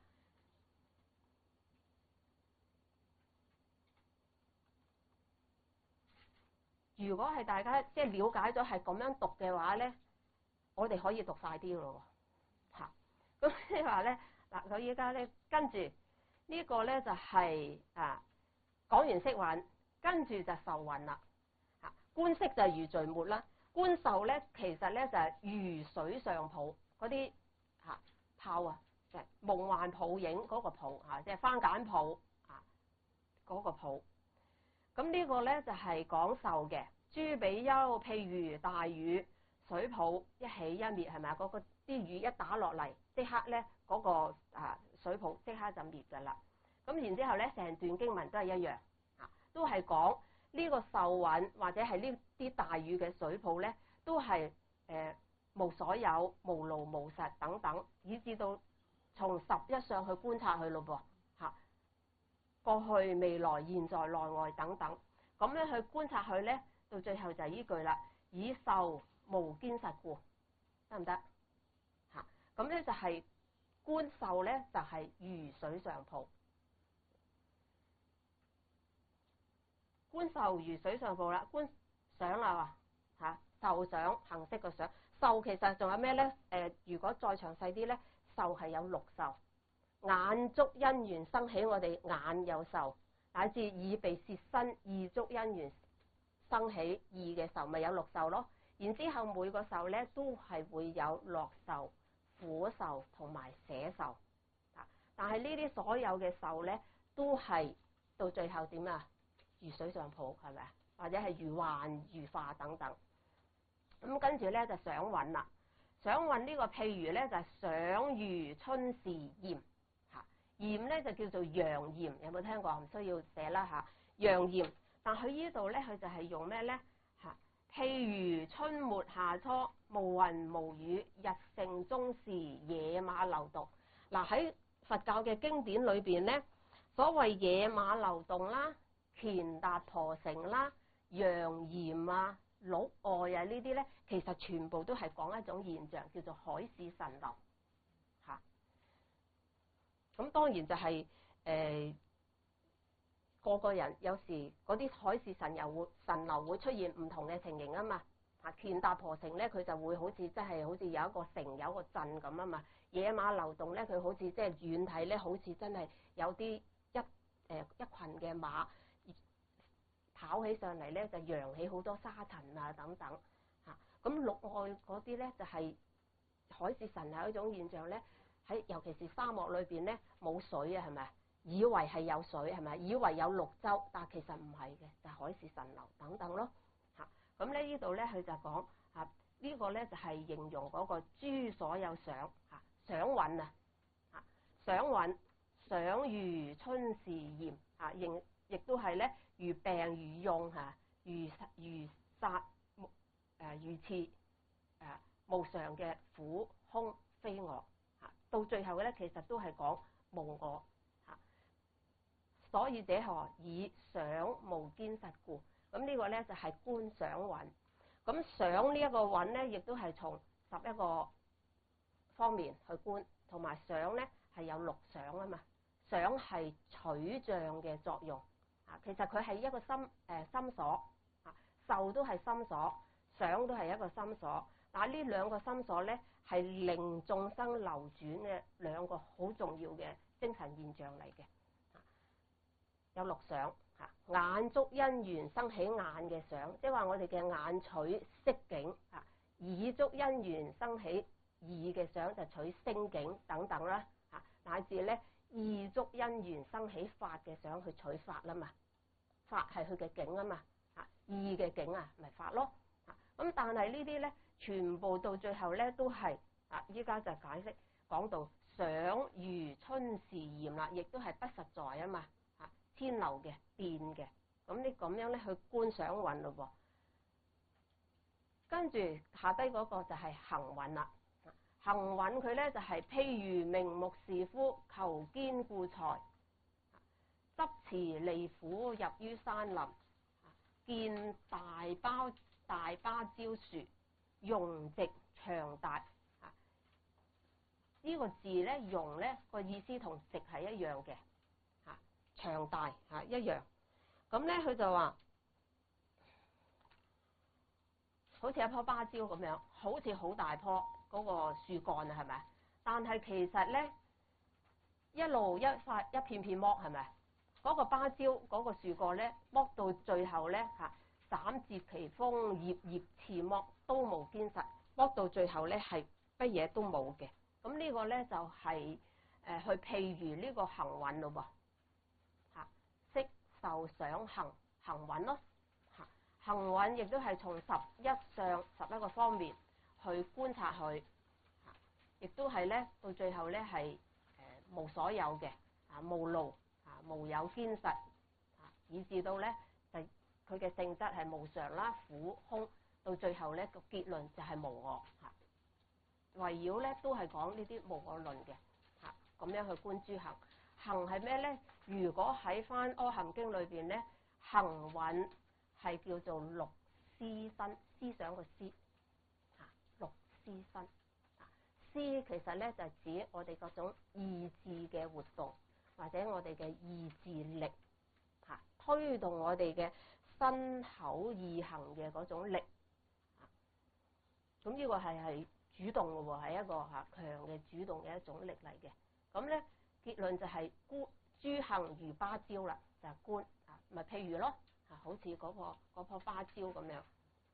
如果係大家即係了解咗係咁樣讀嘅話咧，我哋可以讀快啲咯喎。嚇！咁即係話咧嗱，佢依家咧跟住。呢個咧就係、是、啊講完色蘊，跟住就受蘊啦。嚇，觀色就如隨沒啦，觀受咧其實咧就係、是、如水上泡嗰啲嚇泡啊， 即係夢幻泡影嗰個泡嚇，即係番梘泡啊嗰個泡。咁呢個咧就係講受嘅。諸比丘，譬如大雨，水泡一起一滅，係咪啊？嗰個啲雨一打落嚟，即刻咧嗰個啊水泡即刻就滅㗎啦。咁然之後咧，成段經文都係一樣啊，都係講呢個受蘊或者係呢啲大雨嘅水泡咧，都係誒、呃、無所有、無勞無實等等，以至到從十一相去觀察佢咯噃嚇，過去、未來、現在、內外等等，咁樣去觀察佢咧。到最後就係依句啦，以受無堅實故，得唔得？嚇，咁咧就係觀受咧，就係如水上泡。觀受如水上泡啦，觀想啦嚇，受想行識個想，受其實仲有咩咧？誒、呃，如果再詳細啲咧，受係有六受，眼觸因緣生起，我哋眼有受，乃至耳鼻舌身意觸因緣生起意嘅受，咪有六受咯。然之後每個受咧都係會有樂受、苦受同埋捨受。啊，但係呢啲所有嘅受咧，都係到最後點啊？如水上泡係咪啊？或者係如幻如化等等。咁跟住咧就想蘊啦。想蘊呢個譬如咧就係、是、想如春時炎嚇，炎咧就叫做陽炎，有冇聽過？唔需要寫啦嚇，陽炎。但佢呢度咧，佢就係用咩咧嚇？譬如春末夏初，無雲無雨，日盛中時，野馬流動。嗱，喺佛教嘅經典裏邊咧，所謂野馬流動啦、乾達婆城啦、陽炎啊、鹿外啊呢啲咧，其實全部都係講一種現象，叫做海市蜃樓嚇。咁當然就係、是、誒。呃個個人有時嗰啲海市蜃樓會蜃樓會出現唔同嘅情形啊嘛，啊乾達婆城咧佢就會好似即係好似有一個城有一個鎮咁啊嘛，野馬流動咧佢好似即係遠睇咧好似真係有啲一誒、呃、一群嘅馬跑起上嚟咧就揚起好多沙塵啊等等嚇，咁陸外嗰啲咧就係、是、海市蜃樓一種現象咧，喺尤其是沙漠裏邊咧冇水啊係咪？以為係有水係咪？以為有綠洲，但其實唔係嘅，就係、海市蜃樓等等咯嚇。咁咧呢度咧佢就講嚇呢個咧就係形容嗰個諸所有想嚇想蘊啊嚇想蘊想如春時炎嚇，亦亦都係咧如病如用嚇，如如殺誒如刺誒無常嘅苦空非我嚇，到最後嘅咧其實都係講無我。所以者何以想無堅實故？咁呢個咧就係觀想蘊。咁想呢一個蘊咧，亦都係從十一個方面去觀，同埋想咧係有六想啊嘛。想係取像嘅作用啊，其實佢係一個心誒、呃、心所啊，受都係心所，想都係一個心所。但係呢兩個心所咧係令眾生流轉嘅兩個好重要嘅精神現象嚟嘅。有六想嚇，眼觸因緣生起眼嘅想，即係話我哋嘅眼取色境嚇；耳觸因緣生起耳嘅想，就取聲境等等啦嚇；乃至咧意觸因緣生起法嘅想，去取法啦嘛，法係佢嘅境啊嘛嚇，意嘅境啊咪法咯嚇。咁但係呢啲咧，全部到最後咧都係啊，依家就解釋講到想如春時炎啦，亦都係不實在啊嘛。天流嘅變嘅，咁你咁樣咧去觀想蘊咯噃，跟住下低嗰個就係行蘊啦。行蘊佢咧就係、是、譬如名目士夫求堅固財，執持利斧入於山林，見大芭大芭蕉樹，榕直長大。呢、這個字咧，榕咧個意思同直係一樣嘅。長大嚇一樣，咁咧佢就話好似一棵芭蕉咁樣，好似好大棵嗰個樹幹啊，係咪？但係其實咧一路一塊一片片剝係咪？嗰個芭蕉嗰個樹幹咧剝到最後咧嚇，斬折其鋒，葉葉刺剝都無堅實，剝到最後咧係乜嘢都冇嘅。咁呢個咧就係誒去譬喻呢個行蘊咯噃嚇，色受想行行蘊咯嚇，行蘊亦都係從十一相十一個方面去觀察佢嚇，亦都係咧到最後咧係誒無所有嘅啊，無勞啊，無有堅實啊，以至到咧就佢嘅性質係無常啦、苦空，到最後咧個結論就係無我嚇。圍繞咧都係講呢啲無我論嘅嚇，咁樣去觀諸行。行係咩咧？如果喺翻《阿含經》裏邊咧，行蘊係叫做六思身，思想個思嚇，六思身。思其實咧就係指我哋各種意志嘅活動，或者我哋嘅意志力嚇，推動我哋嘅身口意行嘅嗰種力。咁呢個係係主動嘅喎，係一個嚇強嘅主動嘅一種力嚟嘅。咁咧結論就係觀諸行如芭蕉啦，就係、是、觀啊，咪譬如咯嚇，好似嗰棵嗰棵芭蕉咁樣。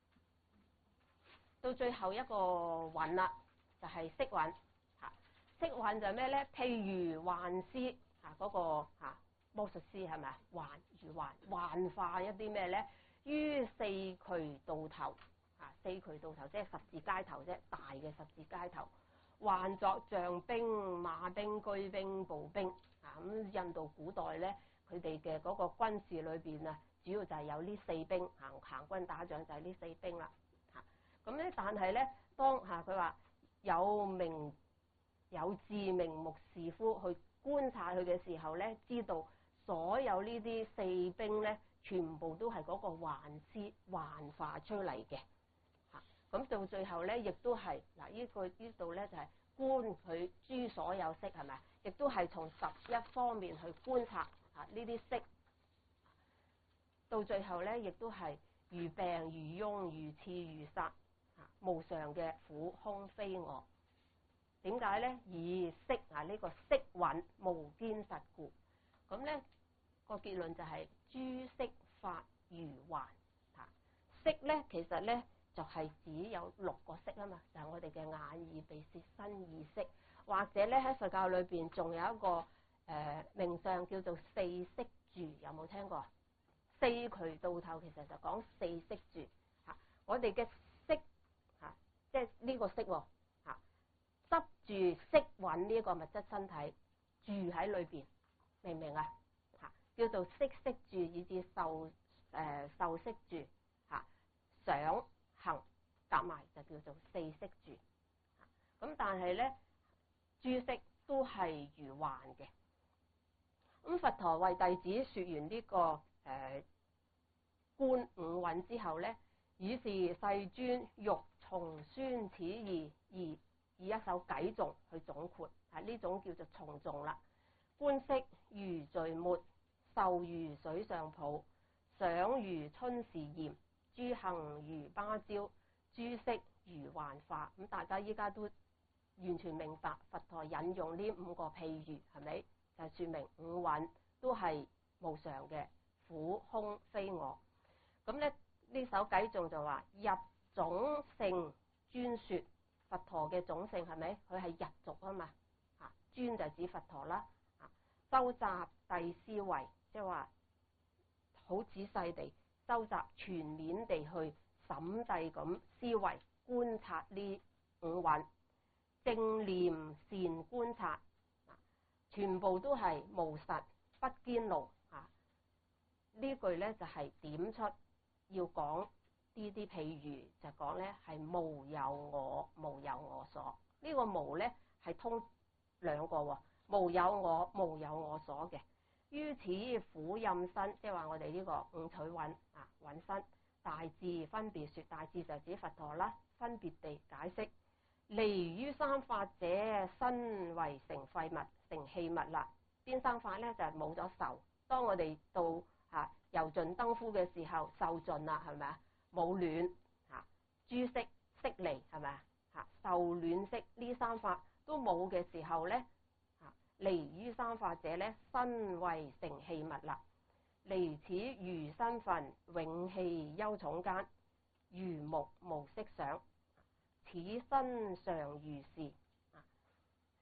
到最後一個蘊啦，就係色蘊嚇。色蘊就係咩咧？譬如幻師嚇嗰個嚇魔術師係咪啊？幻如幻幻化一啲咩咧？於四衢道頭。啊，四衢道頭即係十字街頭啫，大嘅十字街頭，幻作象兵、馬兵、車兵、步兵。啊，咁印度古代咧，佢哋嘅嗰個軍事裏邊啊，主要就係有呢四兵，行行軍打仗就係呢四兵啦。嚇，咁咧，但係咧，當嚇佢話有明有智明目視夫去觀察佢嘅時候咧，知道所有呢啲四兵咧，全部都係嗰個幻師幻化出嚟嘅。咁到最後咧，亦都係嗱，呢個呢度咧就係觀佢諸所有色係咪？亦都係從十一方面去觀察啊呢啲色。到最後咧，亦都係如病如癰如刺如殺啊，無常嘅苦空非我。點解咧？以色啊呢個色蘊無堅實故。咁咧個結論就係諸色法如幻啊。色咧其實咧。就係指有六個色啊嘛，就係、是、我哋嘅眼耳鼻舌身意識，或者咧喺佛教裏邊仲有一個誒、呃、名相叫做四色住，有冇聽過？四衢道頭其實就講四色住嚇，我哋嘅色嚇，即係呢個色喎嚇，執住色蘊呢一個物質身體住喺裏邊，明唔明啊？嚇，叫做色識住，以至受誒、呃、受識住嚇，想。行夾埋就叫做四色住，咁但係咧諸色都係如幻嘅。咁佛陀為弟子說完呢、這個誒、呃、觀五蘊之後咧，於是世尊欲重宣此義，而以一首偈頌去總括，係呢種叫做重頌啦。觀色如序沫，受如水上泡，想如春時炎。諸行如芭蕉，諸色如幻化。咁大家依家都完全明白佛陀引用呢五個譬喻，係咪？就係、是、説明五蘊都係無常嘅，苦空非我。咁咧呢首偈頌就話入種性專説，佛陀嘅種性係咪？佢係入族啊嘛，啊專就指佛陀啦，啊收集諦思維，即係話好仔細地。收集全面地去審諦咁思維觀察呢五蘊，正念善觀察，全部都係無實不堅牢啊！呢句咧就係、是、點出要講呢啲譬喻，就講咧係無有我，無有我所。呢、這個無咧係通兩個喎，無有我，無有我所嘅。於此苦任身，即係話我哋呢個五取蘊啊蘊身，大智分別說，大智就指佛陀啦，分別地解釋。離於三法者，身為成廢物，成器物啦。邊三法咧就係冇咗受。當我哋到嚇油盡燈枯嘅時候，受盡啦，係咪啊？冇暖嚇，諸色色離係咪啊？嚇受暖色呢三法都冇嘅時候咧。離於三法者咧，身為成器物啦。離此餘身分，永氣憂重間，如目無色想。此身常如是。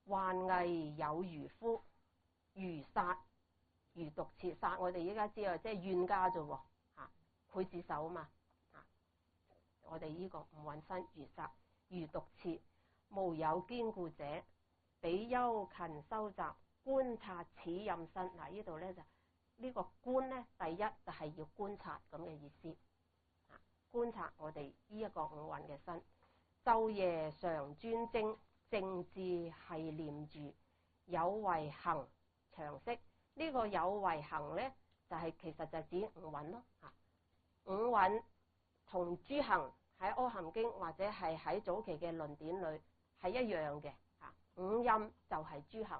患危有餘夫，如殺如毒刺。殺我哋依家知啊，即係冤家啫喎，嚇劊子手啊嘛，嚇我哋呢個五蘊身如殺如毒刺，無有堅固者，比丘勤修習，觀察此任身。嗱，呢度咧就呢個觀咧，第一就係要觀察咁嘅意思，啊觀察我哋呢一個五蘊嘅身，晝夜常專精，正智係念住，有為行常識。呢、這個有為行咧，就係、是、其實就指五蘊咯，嚇五蘊同諸行喺《阿含經》或者係喺早期嘅論典裏係一樣嘅，嚇五陰就係諸行。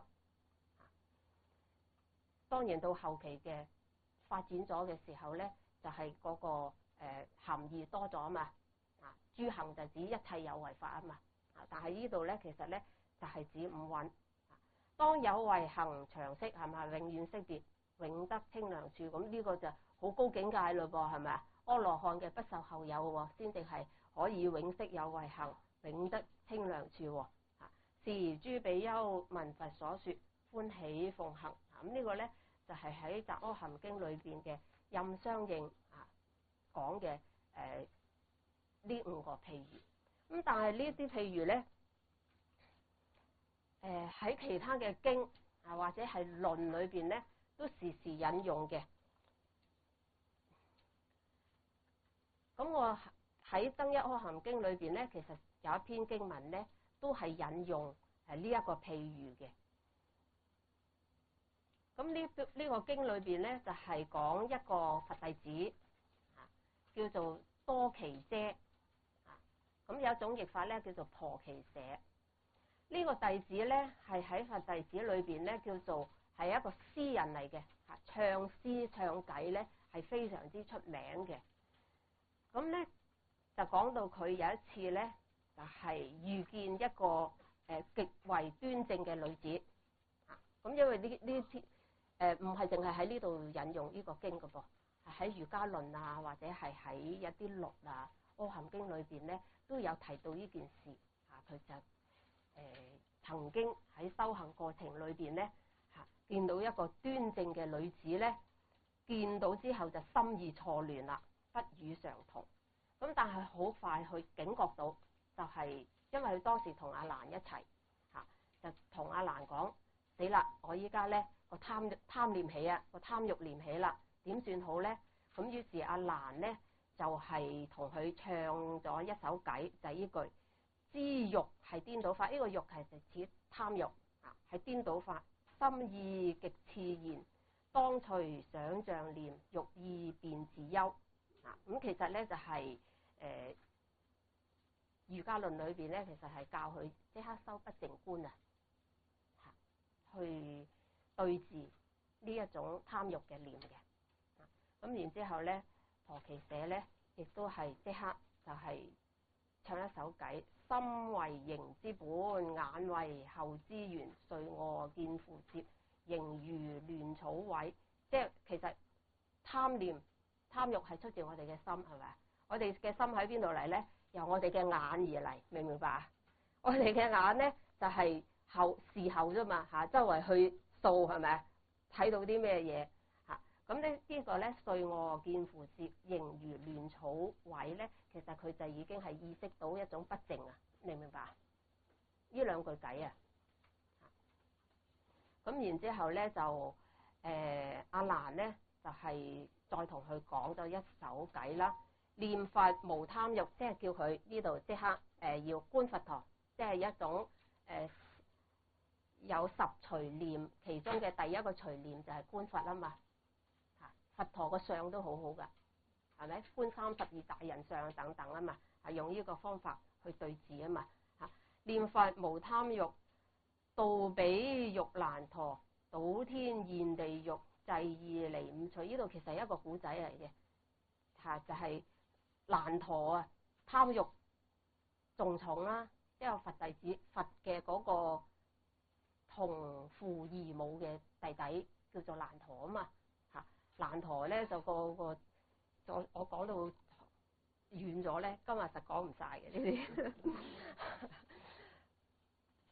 當然到後期嘅發展咗嘅時候咧，就係、是、嗰、那個、呃、含義多咗啊嘛，啊諸行就指一切有為法啊嘛，啊但係呢度咧其實咧就係、是、指五蘊。當有為行常識係咪永遠識別，永得清涼處？咁呢個就好高境界嘞噃，係咪啊？阿羅漢嘅不受後有喎，先至係可以永識有為行，永得清涼處喎。啊，是諸比丘聞佛所說，歡喜奉行。咁、這個、呢個咧就係喺《雜阿含經》裏邊嘅任相應啊講嘅誒呢五個譬喻。咁但係呢啲譬喻咧，誒喺其他嘅經啊或者係論裏邊咧，都時時引用嘅。咁我喺《增一阿含經》裏邊咧，其實有一篇經文咧，都係引用誒呢一個譬喻嘅。咁呢呢個經裏邊咧，就係、是、講一個佛弟子啊，叫做多奇遮啊。咁有一種譯法咧，叫做婆奇舍。呢、這個弟子咧，係喺佛弟子裏邊咧，叫做係一個詩人嚟嘅，嚇唱詩唱偈咧係非常之出名嘅。咁咧就講到佢有一次咧，就係、是、遇見一個誒、呃、極為端正嘅女子啊。咁因為呢呢啲誒唔係淨係喺呢度引用呢個經嘅噃，係喺瑜伽論啊，或者係喺一啲錄啊、阿含經裏邊咧都有提到呢件事啊。佢就誒、呃、曾經喺修行過程裏邊咧嚇見到一個端正嘅女子咧，見到之後就心意錯亂啦。不與常同，咁但係好快去警覺到，就係、是、因為佢當時同阿蘭一齊嚇，就同阿蘭講：死啦！我依家咧個貪貪念起啊，個貪欲念起啦，點算好咧？咁於是阿蘭咧就係同佢唱咗一首偈，就係、是、呢句：知欲係顛倒法。呢、這個欲係就指貪欲啊，係顛倒法，心意極熾然，當隨想像念，欲意便自休。咁其實咧就係誒瑜伽論裏邊咧，其實係教佢即刻修不淨觀啊，去對治呢一種貪欲嘅念嘅。咁然之後咧，婆奇舍咧亦都係即刻就係唱一首偈：心為形之本，眼為後之源，睡臥見扶接，形如亂草萎。即係其實貪念。貪欲係出自我哋嘅心，係咪啊？我哋嘅心喺邊度嚟咧？由我哋嘅眼而嚟，明唔明白啊？我哋嘅眼咧就係後視後啫嘛，嚇周圍去掃係咪啊？睇到啲咩嘢嚇？咁呢呢個咧睡臥見扶接，形如亂草萎咧，其實佢就已經係意識到一種不淨啊，明唔明白啊？呢兩句偈啊，咁然之後咧就誒、呃、阿蘭咧就係、是。再同佢講咗一首偈啦，念佛無貪欲，即係叫佢呢度即刻誒、呃、要觀佛陀，即係一種誒、呃、有十隨念，其中嘅第一個隨念就係觀佛啊嘛。嚇，佛陀個相都好好噶，係咪？觀三十二大人相等等啊嘛，係用呢個方法去對治啊嘛。嚇，念佛無貪欲，度彼欲難陀，倒天現地獄。濟二離五趣，呢度其實係一個古仔嚟嘅，嚇就係、是、難陀啊，貪欲重重啦，一個佛弟子，佛嘅嗰個同父異母嘅弟弟叫做難陀啊嘛，嚇難陀咧就個個我我講到遠咗咧，今日實講唔晒嘅呢啲。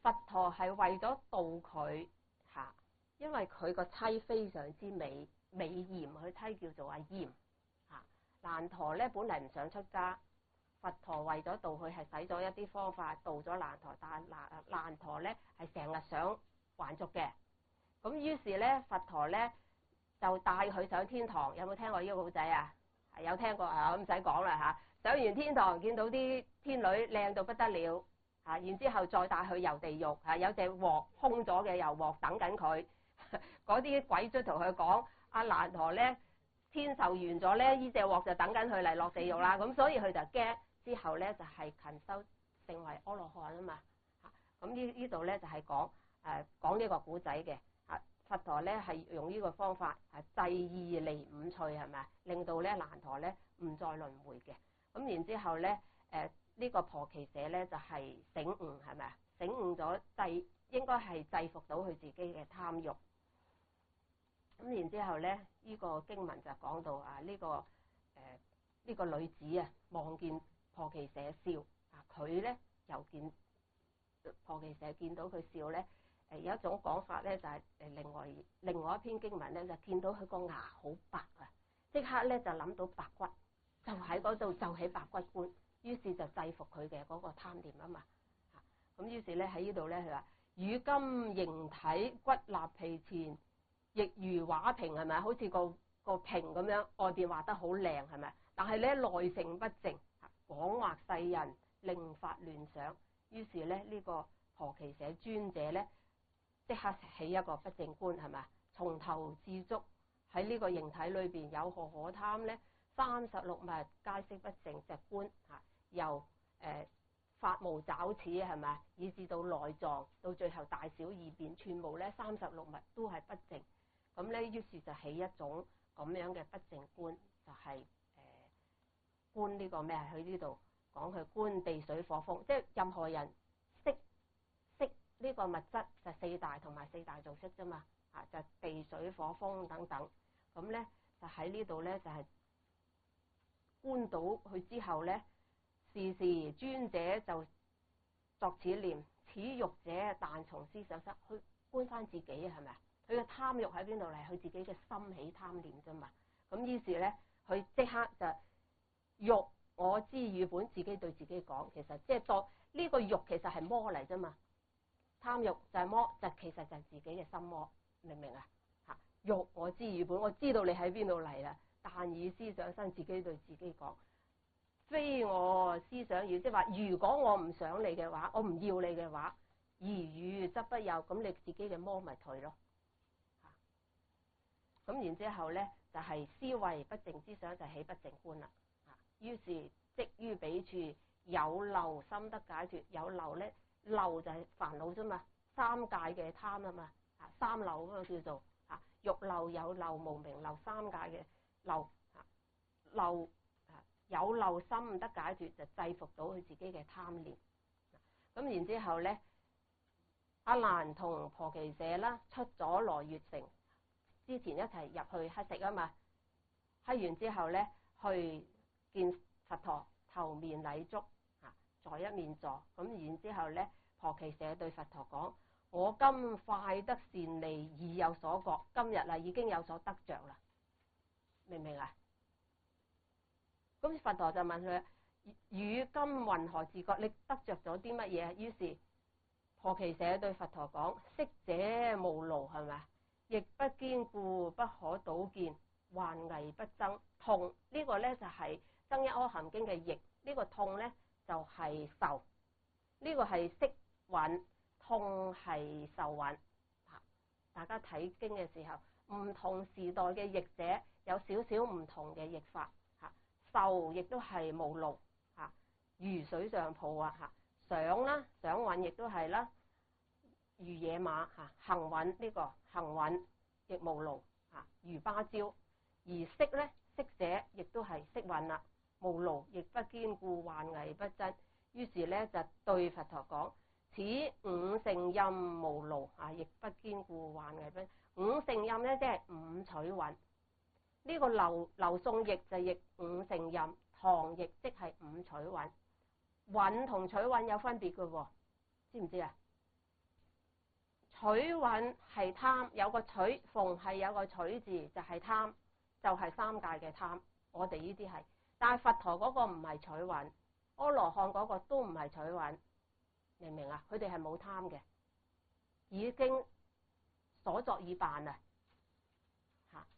佛陀係為咗度佢嚇，因為佢個妻非常之美美艷，佢妻叫做阿閻嚇。難陀咧本嚟唔想出家，佛陀為咗度佢係使咗一啲方法度咗難陀，但係難難陀咧係成日想還俗嘅。咁於是咧佛陀咧就帶佢上天堂。有冇聽過呢個故仔啊？係有聽過啊，唔使講啦嚇。上完天堂見到啲天女靚到不得了嚇，然之後再帶佢遊地獄嚇，有隻鑊空咗嘅油鑊等緊佢。嗰啲鬼卒同佢講：阿難陀咧天壽完咗咧，呢隻鑊就等緊佢嚟落地獄啦。咁所以佢就驚，之後咧就係勤修成為阿羅漢啊嘛嚇。咁呢呢度咧就係講誒講呢個古仔嘅嚇。佛陀咧係用呢個方法係濟二離五趣係咪？令到咧難陀咧唔再輪迴嘅。咁然之後咧誒呢個婆耆舍咧就係醒悟係咪啊？醒悟咗制應該係制服到佢自己嘅貪慾。咁然之後咧，呢、這個經文就講到啊，呢、這個誒呢、呃這個女子啊，望見婆耆舍笑啊，佢咧又見婆耆舍見到佢笑咧，誒、呃、有一種講法咧就係、是、誒另外另外一篇經文咧就見到佢個牙好白啊，即刻咧就諗到白骨，就喺嗰度就起白骨觀，於是就制服佢嘅嗰個貪念啊嘛。咁於是咧喺呢度咧佢話：汝今形體骨立皮前，亦如畫屏係咪？好似個個屏咁樣，外邊畫得好靚係咪？但係咧內性不淨，廣惑世人，令發亂想。於是咧呢、這個婆耆舍尊者咧，即刻起一個不淨觀係咪？從頭至足喺呢個形體裏邊有何可貪咧？三十六物皆悉不淨隻觀嚇，由誒、呃、發無爪齒係咪？以至到內臟，到最後大小二便，全部咧三十六物都係不淨。咁咧，於是就起一種咁樣嘅不淨觀，就係、是、誒、呃、觀呢個咩啊？喺呢度講佢觀地水火風，即係任何人識識呢個物質就四大同埋四大造色啫嘛，啊就地水火風等等。咁咧就喺呢度咧就係、是、觀到佢之後咧，時時尊者就作此念：此欲者但從思想失，去觀翻自己係咪啊？佢嘅貪欲喺邊度嚟？佢自己嘅心起貪念啫嘛。咁於是咧，佢即刻就欲我知語本，自己對自己講，其實即係當呢個欲其實係魔嚟啫嘛。貪欲就係魔，就其實就係自己嘅心魔，明唔明啊？嚇！欲我知語本，我知道你喺邊度嚟啦，但以思想生，自己對自己講，非我思想要，即係話如果我唔想你嘅話，我唔要你嘅話，而語則不有，咁你自己嘅魔咪退咯。咁然之後咧，就係、是、思維不淨之想，就起不淨觀啦。啊，於是即於彼處有漏心得解脫。有漏咧，漏就係煩惱啫嘛，三界嘅貪啊嘛，啊三漏嗰個叫做啊欲漏、有漏、無明漏，三界嘅漏啊漏啊有漏心唔得解脫，就制服到佢自己嘅貪念。咁然之後咧，阿難同婆耆舍啦，出咗羅閱城。之前一齊入去乞食啊嘛，乞完之後咧，去見佛陀，頭面禮足啊，在一面座。咁然之後咧，婆耆舍對佛陀講：我今快得善利，已有所覺。今日啊已經有所得着啦，明唔明啊？咁佛陀就問佢：汝今云何自覺？你得着咗啲乜嘢？於是婆耆舍對佛陀講：色者無勞，係咪？亦不堅固，不可倒見，患危不增。痛呢、這個咧就係、是《增一阿含經》嘅譯，呢、這個痛咧就係、是、受，呢、這個係色蘊，痛係受蘊。大家睇經嘅時候，唔同時代嘅譯者有少少唔同嘅譯法。嚇，受亦都係無勞，嚇，如水上泡啊，嚇，想啦，想蘊亦都係啦。如野馬嚇，行蘊呢、這個行蘊亦無勞嚇，如芭蕉。而色咧，色者亦都係色蘊啦，無勞亦不堅固，患危不增。於是咧就對佛陀講：此五乘任無勞啊，亦不堅固，患危不增。五乘任咧即係五取蘊。呢、這個流流宋譯就譯五乘任，唐譯即係五取蘊。蘊同取蘊有分別嘅喎，知唔知啊？ 取蘊係貪，有個取，逢係有個取字就係貪，就係、是、三界嘅貪。我哋呢啲係，但係佛陀嗰個唔係取蘊，阿羅漢嗰個都唔係取蘊，明唔明啊？佢哋係冇貪嘅，已經所作已辦啊！嚇，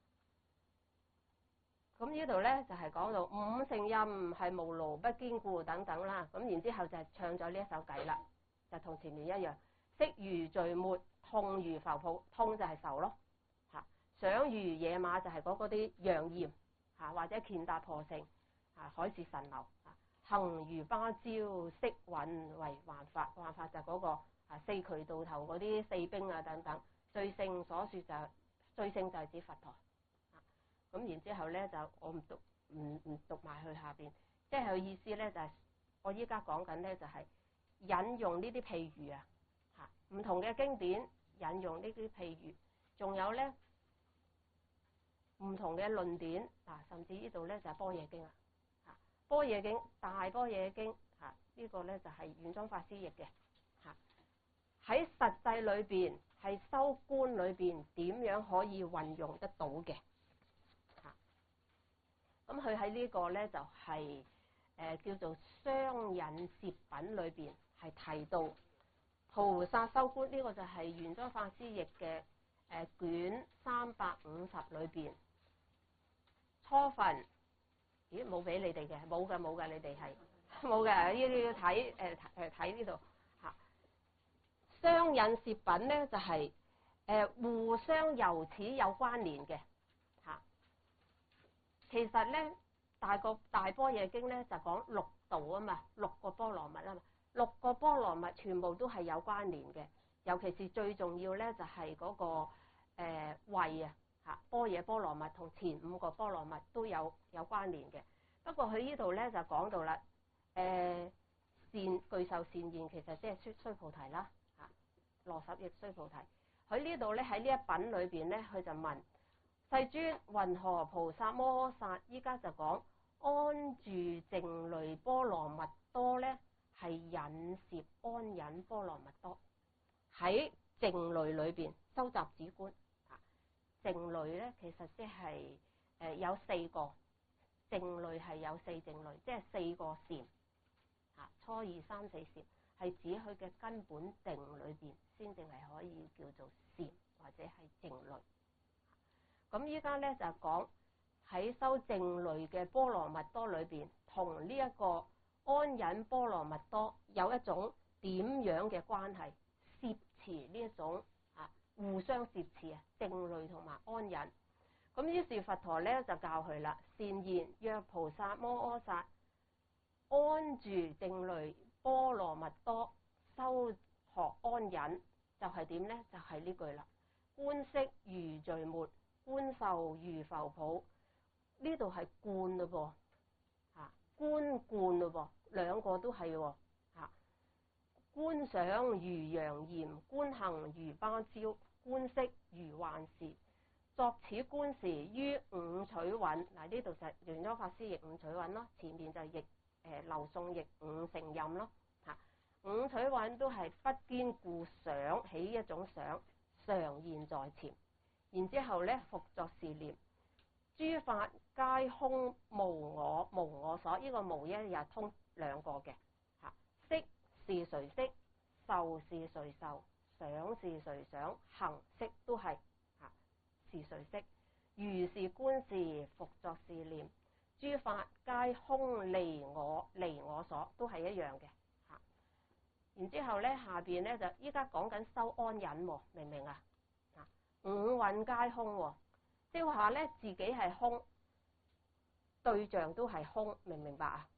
咁呢度咧就係、是、講到五乘任係無勞不堅固等等啦。咁然之後就係唱咗呢一首偈啦，就同前面一樣。色如聚沫，痛如浮泡，痛就係愁咯。嚇，想如野馬就係嗰嗰啲陽焰嚇，或者乾達婆城嚇，海市蜃樓嚇，行如芭蕉，色蘊為幻法，幻法就係嗰個啊四渠道頭嗰啲四兵啊等等。最勝所說就係最勝就係指佛陀。咁然之後咧就我唔讀唔唔讀埋去下邊，即係佢意思咧就係、是、我依家講緊咧就係引用呢啲譬喻啊。唔同嘅經典引用呢啲譬喻，仲有咧唔同嘅論點啊，甚至呢度咧就係般若經啦。嚇，般若經大般若經嚇，呢個咧就係玄奘法師譯嘅嚇。喺實際裏邊係修觀裏邊點樣可以運用得到嘅嚇？咁佢喺呢個咧就係、是、誒、呃、叫做雙引攝品裏邊係提到。菩薩修觀呢、這個就係玄奘法師譯嘅誒卷三百五十裏邊初分，咦冇俾你哋嘅，冇嘅冇嘅，你哋係冇嘅，呢啲要睇誒誒睇呢度嚇。雙引攝品咧就係、是、誒、呃、互相由此有關聯嘅嚇。其實咧大個大般若經咧就講六道啊嘛，六個波羅蜜啊嘛。六個波羅蜜全部都係有關聯嘅，尤其是最重要咧就係嗰、那個誒、呃、慧啊嚇，般若波羅蜜同前五個波羅蜜都有有關聯嘅。不過佢呢度咧就講到啦，誒、呃、善具受善現其實即係須須菩提啦嚇，羅什亦須菩提。佢呢度咧喺呢一品裏邊咧，佢就問世尊，云何菩薩摩訶薩？依家就講安住靜慮波羅蜜多咧。係引攝安忍波羅蜜多，喺靜慮裏邊收集止觀。靜慮咧其實即係誒有四個靜慮，係有四靜慮，即係四個禪嚇，初二三四禪係指佢嘅根本定裏邊先至係可以叫做禪或者係靜慮。咁依家咧就講喺修靜慮嘅波羅蜜多裏邊，同呢一個安忍波羅蜜多有一種點樣嘅關係？攝持呢一種啊，互相攝持啊，靜慮同埋安忍。咁於是佛陀咧就教佢啦，善言若菩薩摩訶薩安住靜慮波羅蜜多，修學安忍，就係點咧？就係、是、呢句啦。觀色如聚沫，觀受如浮泡。呢度係觀嘞噃，嚇觀觀嘞噃。兩個都係喎嚇，觀想如陽焰，觀行如芭蕉，觀色如幻視。作此觀時，於五取蘊，嗱呢度就係玄奘法師譯五取蘊咯，前面就譯誒劉宋譯五乘任咯嚇。五取蘊都係不堅固想起一種想，常現在前。然之後咧，復作是念：諸法皆空無我，無我所。呢、這個無一日通兩個嘅嚇，色是誰色，受是誰受，想是誰想，行識都係嚇是誰識。如是觀時，復作是念：諸法皆空離我，離我所，都係一樣嘅嚇。然之後咧，下邊咧就依家講緊修安忍喎，明唔明啊？啊，五蘊皆空喎，即係話咧自己係空，對象都係空，明唔明白啊？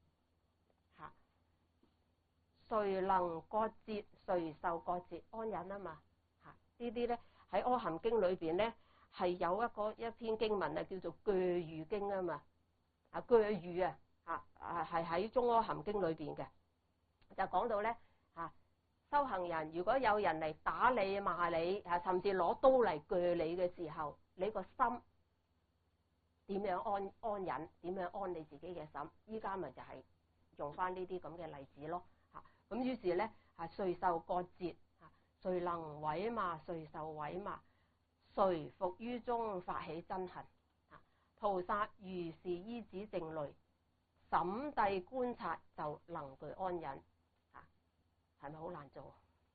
誰能割截，誰受割截？安忍啊嘛嚇！呢啲咧喺《阿含經》裏邊咧係有一個一篇經文啊，叫做《鋸喻經》啊嘛。啊鋸喻啊嚇啊係喺《中阿含經》裏邊嘅，就講到咧嚇修行人如果有人嚟打你罵你啊，甚至攞刀嚟鋸你嘅時候，你個心點樣安安忍？點樣安你自己嘅心？依家咪就係用翻呢啲咁嘅例子咯。咁於是咧，啊，誰受割截，啊， 誰能毀罵？誰受毀罵？誰伏於中發起憎恨？菩薩如是依止靜慮，審諦觀察就能具安忍。係咪好難做？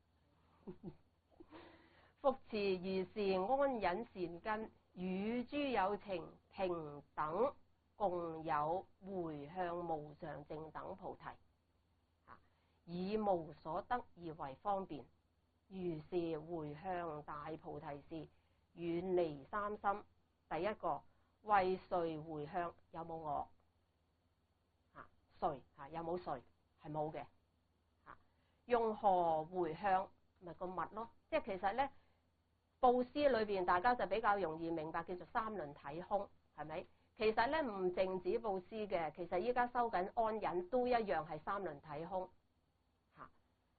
復持如是安忍善根，與諸有情平等共有迴向無上正等菩提，以無所得而為方便。如是迴向大菩提是遠離三心。第一個為誰迴向？有冇我？啊，誰啊？有冇誰？係冇嘅。啊，用何迴向？咪個物咯。即係其實咧，布施裏邊大家就比較容易明白，叫做三輪體空，係咪？其實咧唔淨止布施嘅，其實依家收緊安忍都一樣係三輪體空。嚇，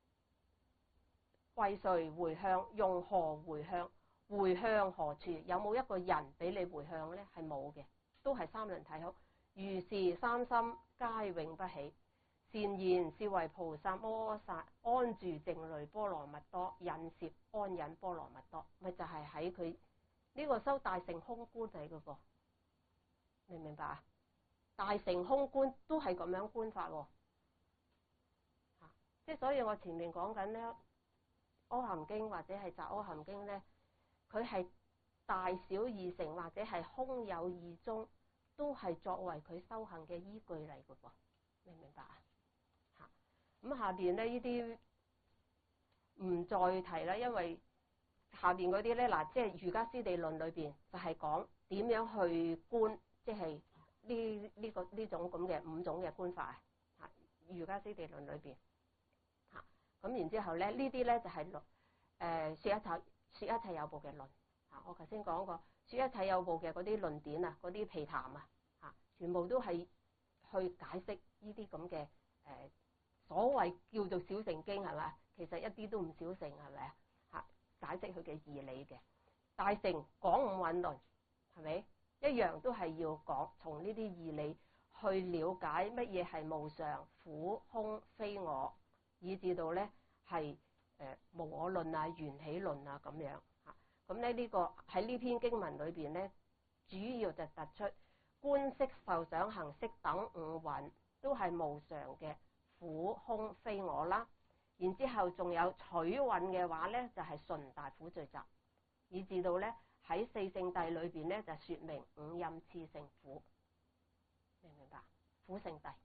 為誰迴向？用何迴向？迴向何處？有冇一個人俾你迴向咧？係冇嘅，都係三輪體空。如是三心皆永不起。善言是為菩薩摩薩安住靜慮波羅蜜多，引攝安忍波羅蜜多，咪就係喺佢呢個修大乘空觀嚟嘅噃，明唔明白啊？大乘空觀都係咁樣觀法喎，即係所以我前面講緊咧《阿含經》或者係《雜阿含經》咧，佢係大小二乘或者係空有二宗，都係作為佢修行嘅依據嚟嘅噃，明唔明白啊？咁下邊咧呢啲唔再提啦，因為下邊嗰啲咧嗱，即係《瑜伽師地論》裏邊就係講點樣去觀，即係呢呢個呢種咁嘅五種嘅觀法啊。嚇，《瑜伽師地論》裏邊嚇，咁然之後咧呢啲咧就係論誒說一切說一切有部嘅論嚇。我頭先講過說一切有部嘅嗰啲論點啊，嗰啲毗談啊嚇，全部都係去解釋呢啲咁嘅誒。所謂叫做小乘經係咪？其實一啲都唔小乘係咪啊？嚇，解釋佢嘅義理嘅。大乘講五蘊論係咪？一樣都係要講從呢啲義理去了解乜嘢係無常、苦、空、非我，以至到咧係誒無我論啊、緣起論啊咁樣嚇。咁咧呢個喺呢篇經文裏邊咧，主要就突出觀色受想行識等五蘊都係無常嘅。苦空非我啦，然之後仲有取蘊嘅話咧，就係、是、純大苦聚集，以至到咧喺四聖諦裏邊咧就説明五陰熾盛苦，明唔明白？苦聖諦。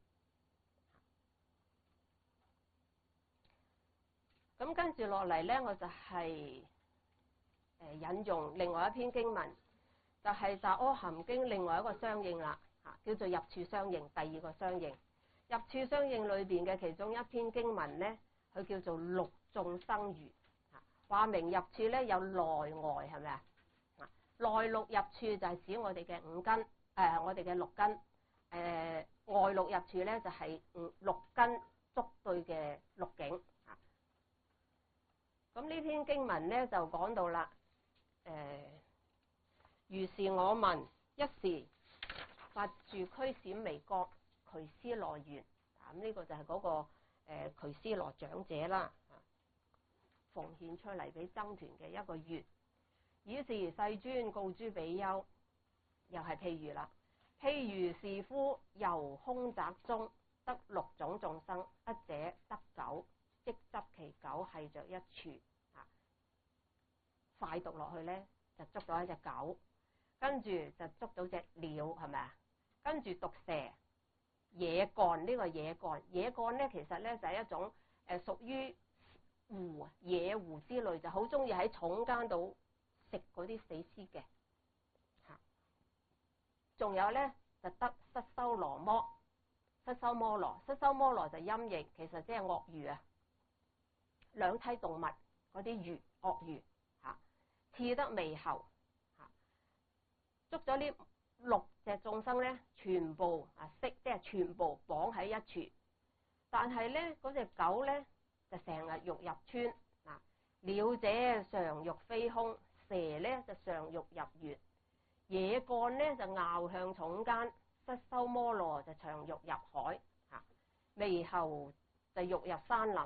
咁跟住落嚟咧，我就係誒引用另外一篇經文，就係、是《雜阿含經》另外一個相應啦，嚇叫做入處相應，第二個相應。入處相應裏邊嘅其中一篇經文咧，佢叫做六眾生如，話明入處咧有內外係咪啊？內六入處就係指我哋嘅五根，誒、呃、我哋嘅六根，誒、呃、外六入處咧就係五六根觸對嘅六境。咁呢篇經文咧就講到啦，誒、呃、如是我聞一時佛住俱閃微光。瞿尸羅園，咁呢個就係嗰、那個誒瞿尸羅長者啦，奉獻出嚟俾僧團嘅一個月。爾時世尊告諸比丘，又係譬如啦，譬如是夫由空宅中得六種眾生，一者得狗，即執其狗繫着一處。啊，快讀落去咧就捉到一隻狗，跟住就捉到隻鳥，係咪啊？跟住毒蛇。野干，呢個野干，野干咧其實咧就係一種誒屬於狐野狐之類，就好中意喺塚間度食嗰啲死屍嘅嚇。仲有咧就得失修羅摩，失修摩羅，失修摩羅就音譯，其實即係鱷魚啊，兩棲動物嗰啲魚鱷魚嚇，刺得獼猴嚇，捉咗呢六隻眾生咧，全部啊識，即係全部綁喺一處。但係咧，嗰隻狗咧就成日欲入川，嗱，鳥者常欲飛空，蛇咧就常欲入穴，野干咧就咬向塚間，失修摩羅就常欲入海，嚇，獼猴就欲入山林，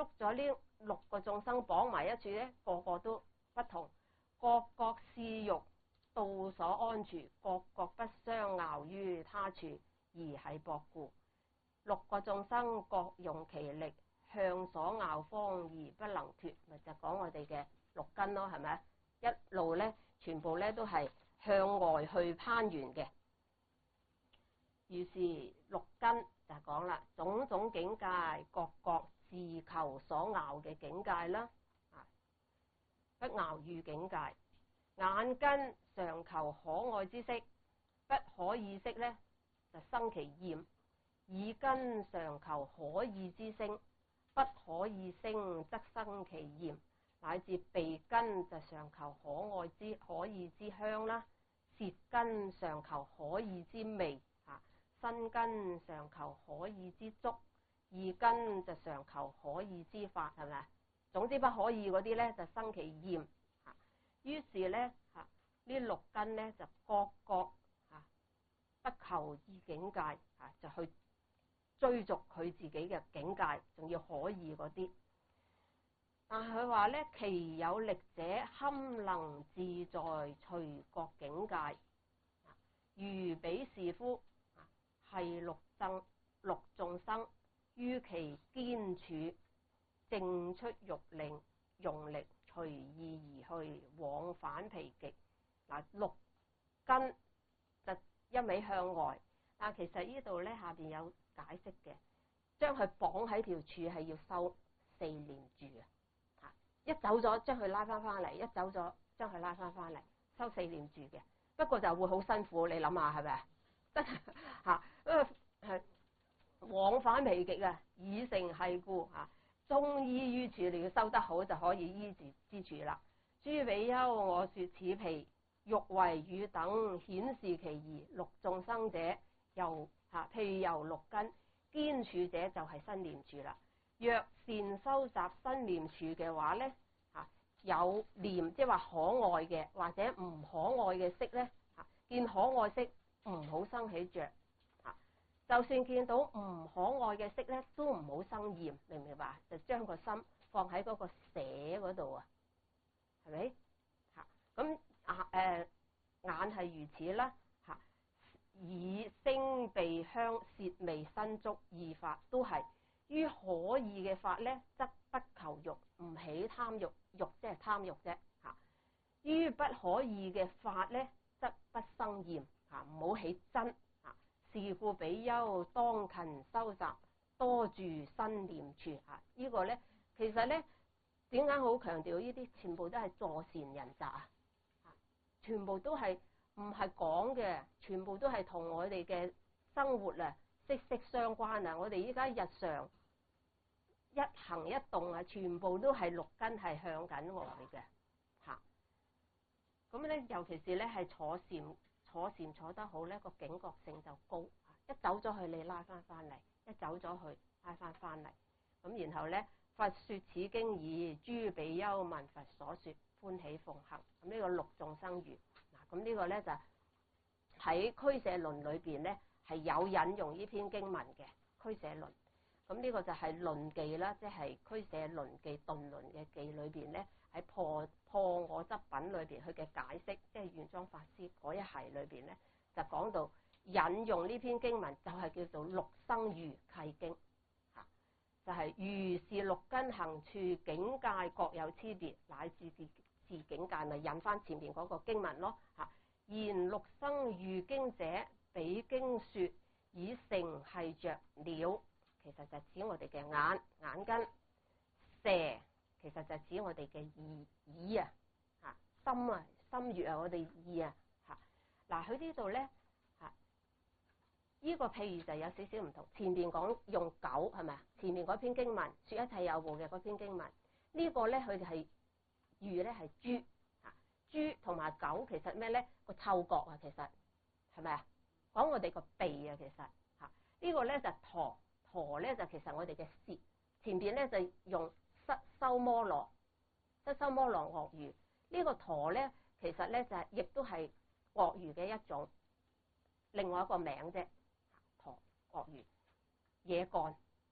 捉咗呢六個眾生綁埋一處咧，個個都不同，各各嗜欲到所安處，各各不相拗於他處，而係博故。六個眾生各用其力，向所拗方而不能脫，咪就講我哋嘅六根咯，係咪？一路咧，全部咧都係向外去攀緣嘅。於是六根就講啦，種種境界，各各自求所拗嘅境界啦，啊，不拗於境界。眼根常求可愛之色，不可意色咧就生其厭；耳根常求可意之聲，不可意聲則生其厭；乃至鼻根就常求可愛之可意之香啦，舌根常求可意之味，啊，身根常求可意之觸，意根就常求可意之法，係咪？總之不可以嗰啲咧就生其厭。於是咧嚇呢六根咧就各各嚇不求意境界嚇，就去追逐佢自己嘅境界，仲要可以嗰啲。但係佢話咧，其有力者堪能自在隨各境界。如彼是夫，係六僧六眾生於其堅處，正出欲令，用力隨意而去，往返疲極。嗱，六根就一味向外，但其實呢度咧下邊有解釋嘅，將佢綁喺條柱係要收四念住啊！嚇，一走咗將佢拉翻翻嚟，一走咗將佢拉翻翻嚟，收四念住嘅。不過就會好辛苦，你諗下係咪啊？真係嚇，因為係往返疲極啊，以成係故嚇。中醫於處，你要收得好就可以醫治之處啦。諸比丘，我說此皮欲為汝等顯示其義，六眾生者由嚇，譬由六根堅處者就係身念處啦。若善收集身念處嘅話咧嚇，有念即係話可愛嘅或者唔可愛嘅色咧嚇，見可愛色唔好生起着嚇，就算見到唔可愛嘅色咧都唔好生厭，明唔明白？就將個心放喺嗰個捨嗰度啊，係咪嚇？咁啊誒眼係如此啦嚇，耳聲鼻香舌味身觸意法都係於可意嘅法咧，則不求欲，唔起貪欲，欲即係貪欲啫嚇。於不可意嘅法咧，則不生厭嚇，唔好起瞋嚇。是故比丘當勤收集，多住身念處嚇。呢個咧其實咧點解好強調呢啲？全部都係助善人集啊！全部都係唔係講嘅，全部都係同我哋嘅生活啊息息相關啊！我哋依家日常一行一動啊，全部都係六根係向緊我哋嘅嚇。咁咧，尤其是咧係坐禪，坐禪坐得好咧，個警覺性就高。一走咗去，你拉翻翻嚟；一走咗去，拉翻翻嚟。咁然後咧，佛説此經已，諸比丘聞佛所説，歡喜奉行。咁呢個六眾生如嗱，咁呢個咧就喺《俱舍論》裏邊咧係有引用呢篇經文嘅《俱舍論》。咁呢個就係論記啦，即係《俱舍論記》頓論嘅記裏邊咧，喺破破我執品裏邊佢嘅解釋，即係玄奘法師嗰一系裏邊咧，就講到引用呢篇經文就係叫做六生如契經嚇，就係、是、如是六根行處境界各有差別，乃至自自境界咪引翻前面嗰個經文咯嚇。言六生如經者，比經説以成係着了。其實就指我哋嘅眼眼根，蛇其實就指我哋嘅耳耳啊嚇，心啊心穴啊，我哋耳啊嚇。嗱，佢呢度咧嚇，依、這個譬如就有少少唔同。前面講用狗係咪啊？前面嗰篇經文説一切有部嘅嗰篇經文，這個、呢個咧佢哋係喻咧係豬嚇，豬同埋狗其實咩咧？個嗅覺啊，其實係咪啊？講我哋個鼻啊，其實嚇、這個、呢個咧就駝。駝咧就其實我哋嘅舌，前邊咧就用失修摩羅，失修摩羅鱷魚。呢個駝咧其實咧就係亦都係鱷魚嘅一種，另外一個名啫。駝鱷魚野幹啊，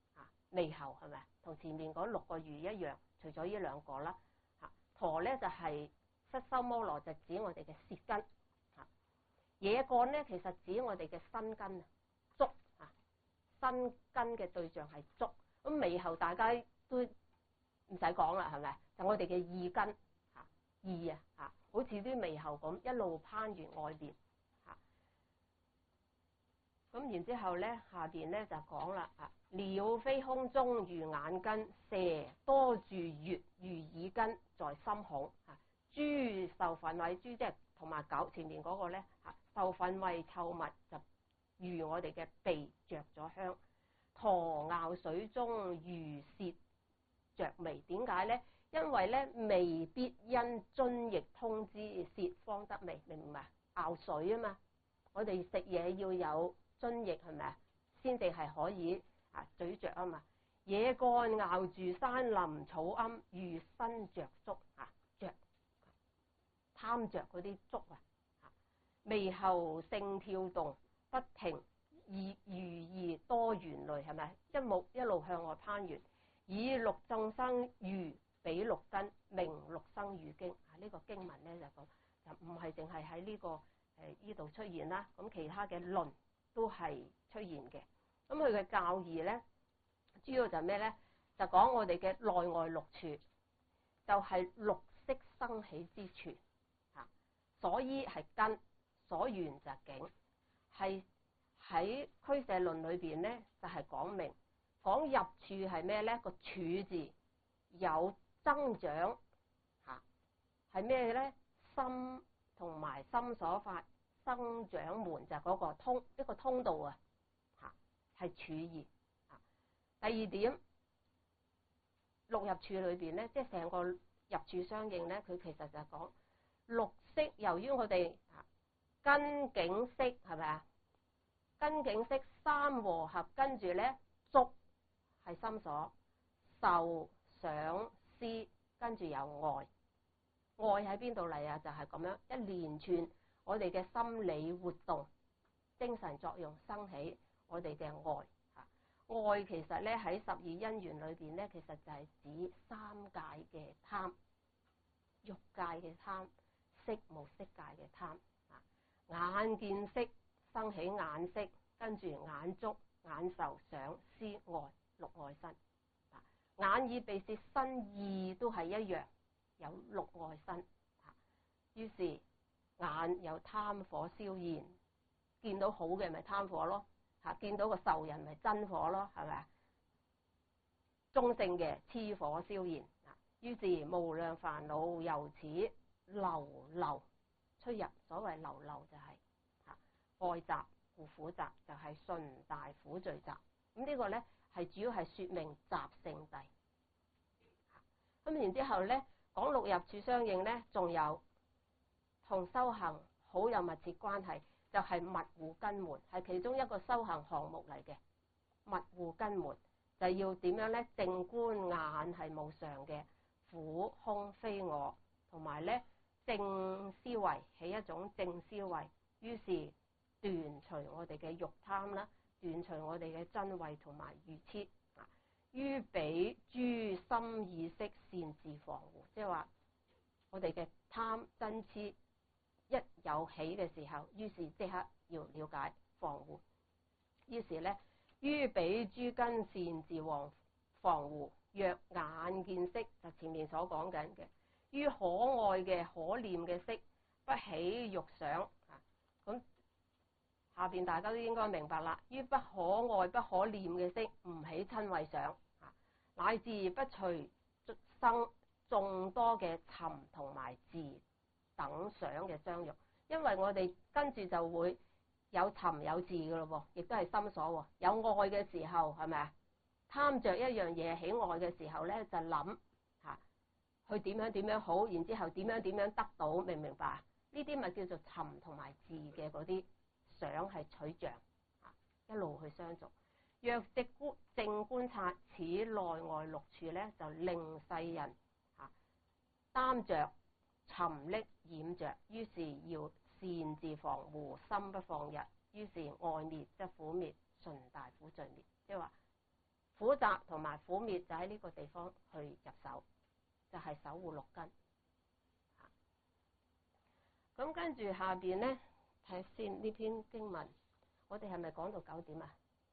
眉喉係咪？同前面嗰六個魚一樣，除咗呢兩個啦。嚇，駝咧就係失收摩羅，就指我哋嘅舌根。嚇，野幹咧其實指我哋嘅身根啊，足啊，身根嘅對象係足。咁眉喉大家都唔使講啦，係咪？就我哋嘅耳根嚇，耳啊嚇，好似啲眉喉咁一路攀沿外邊嚇。咁然之後咧，下邊咧就講啦啊，鳥飛空中如眼根，蛇多住穴如耳根，在心孔嚇。豬受分為豬，即係同埋狗前面嗰個咧嚇，受分為臭物就如我哋嘅鼻着咗香。駝咬水中如舌着味，點解咧？因為咧味必因津液通之，舌方得味，明唔明啊？咬水啊嘛，我哋食嘢要有津液係咪啊？先至係可以啊咀嚼啊嘛。野幹咬住山林草庵，如身着竹啊，着貪着嗰啲竹啊。眉喉性跳動不停，而如意多緣類係咪？一目一路向外攀緣，以六眾生如比六根，名六生語經啊。呢、這個經文咧就講就唔係淨係喺呢個誒呢度出現啦，咁其他嘅論都係出現嘅。咁佢嘅教義咧，主要就係咩咧？就講我哋嘅內外六處，就係、是、六識生起之處嚇。所依係根，所緣就係境，係喺俱舍論裏邊咧就係、是、講明講入處係咩咧？個處字有增長嚇，係咩咧？心同埋心所法生長門就係嗰個通一個通道啊嚇，係處義嚇。第二點，六入處裏邊咧，即係成個入處相應咧，佢其實就係講六識，由於我哋根境識係咪啊？根境識三和合，跟住咧觸係心所，受想思，跟住有愛。愛喺邊度嚟啊？就係、是、咁樣一連串我哋嘅心理活動、精神作用生起我哋嘅愛。愛其實咧喺十二因緣裏邊咧，其實就係指三界嘅貪，欲界嘅貪，色無色界嘅貪。眼見色生起眼識，跟住眼觸、眼受、想、思、愛，六愛身。眼耳鼻舌身意都係一樣，有六愛身。於是眼有貪火燒焰，見到好嘅咪貪火咯，嚇見到個仇人咪真火咯，係咪啊？中性嘅痴火燒焰。於是無量煩惱由此流流出入，所謂流流就係、是、嚇愛集故苦集，就係、是、順大苦聚集。咁呢個咧係主要係説明集聖諦。咁然之後咧講六入處相應咧，仲有同修行好有密切關係，就係、是、密護根門，係其中一個修行項目嚟嘅。密護根門就係要點樣咧？正觀眼係無常嘅，苦空非我，同埋咧正思維起一種正思維，於是斷除我哋嘅欲貪啦，斷除我哋嘅瞋恚同埋愚癡。於彼諸心意識善自防護，即係話我哋嘅貪瞋癡一有起嘅時候，於是即刻要了解防護。於是咧，於彼諸根善自防防護。若眼見色，就前面所講緊嘅，於可愛嘅可念嘅色不起欲想啊。咁下邊大家都應該明白啦。於不可愛不可念嘅色唔起瞋恚想啊，乃至不隨生眾多嘅尋同埋伺等想嘅相欲。因為我哋跟住就會有尋有伺噶咯，亦都係心所喎。有愛嘅時候係咪啊？貪着一樣嘢起愛嘅時候咧，就諗嚇佢點樣點樣好，然之後點樣點樣得到，明唔明白啊？呢啲咪叫做尋同埋伺嘅嗰啲想係取像嚇，一路去相續。若直觀正觀察此內外六處咧，就令世人嚇擔着尋溺染着，於是要善自防護，心不放逸。於是愛滅則苦滅，順大苦聚滅，即係話苦集同埋苦滅就喺呢個地方去入手，就係、是、守護六根。咁跟住下邊咧，睇先呢篇經文，我哋係咪講到九點啊？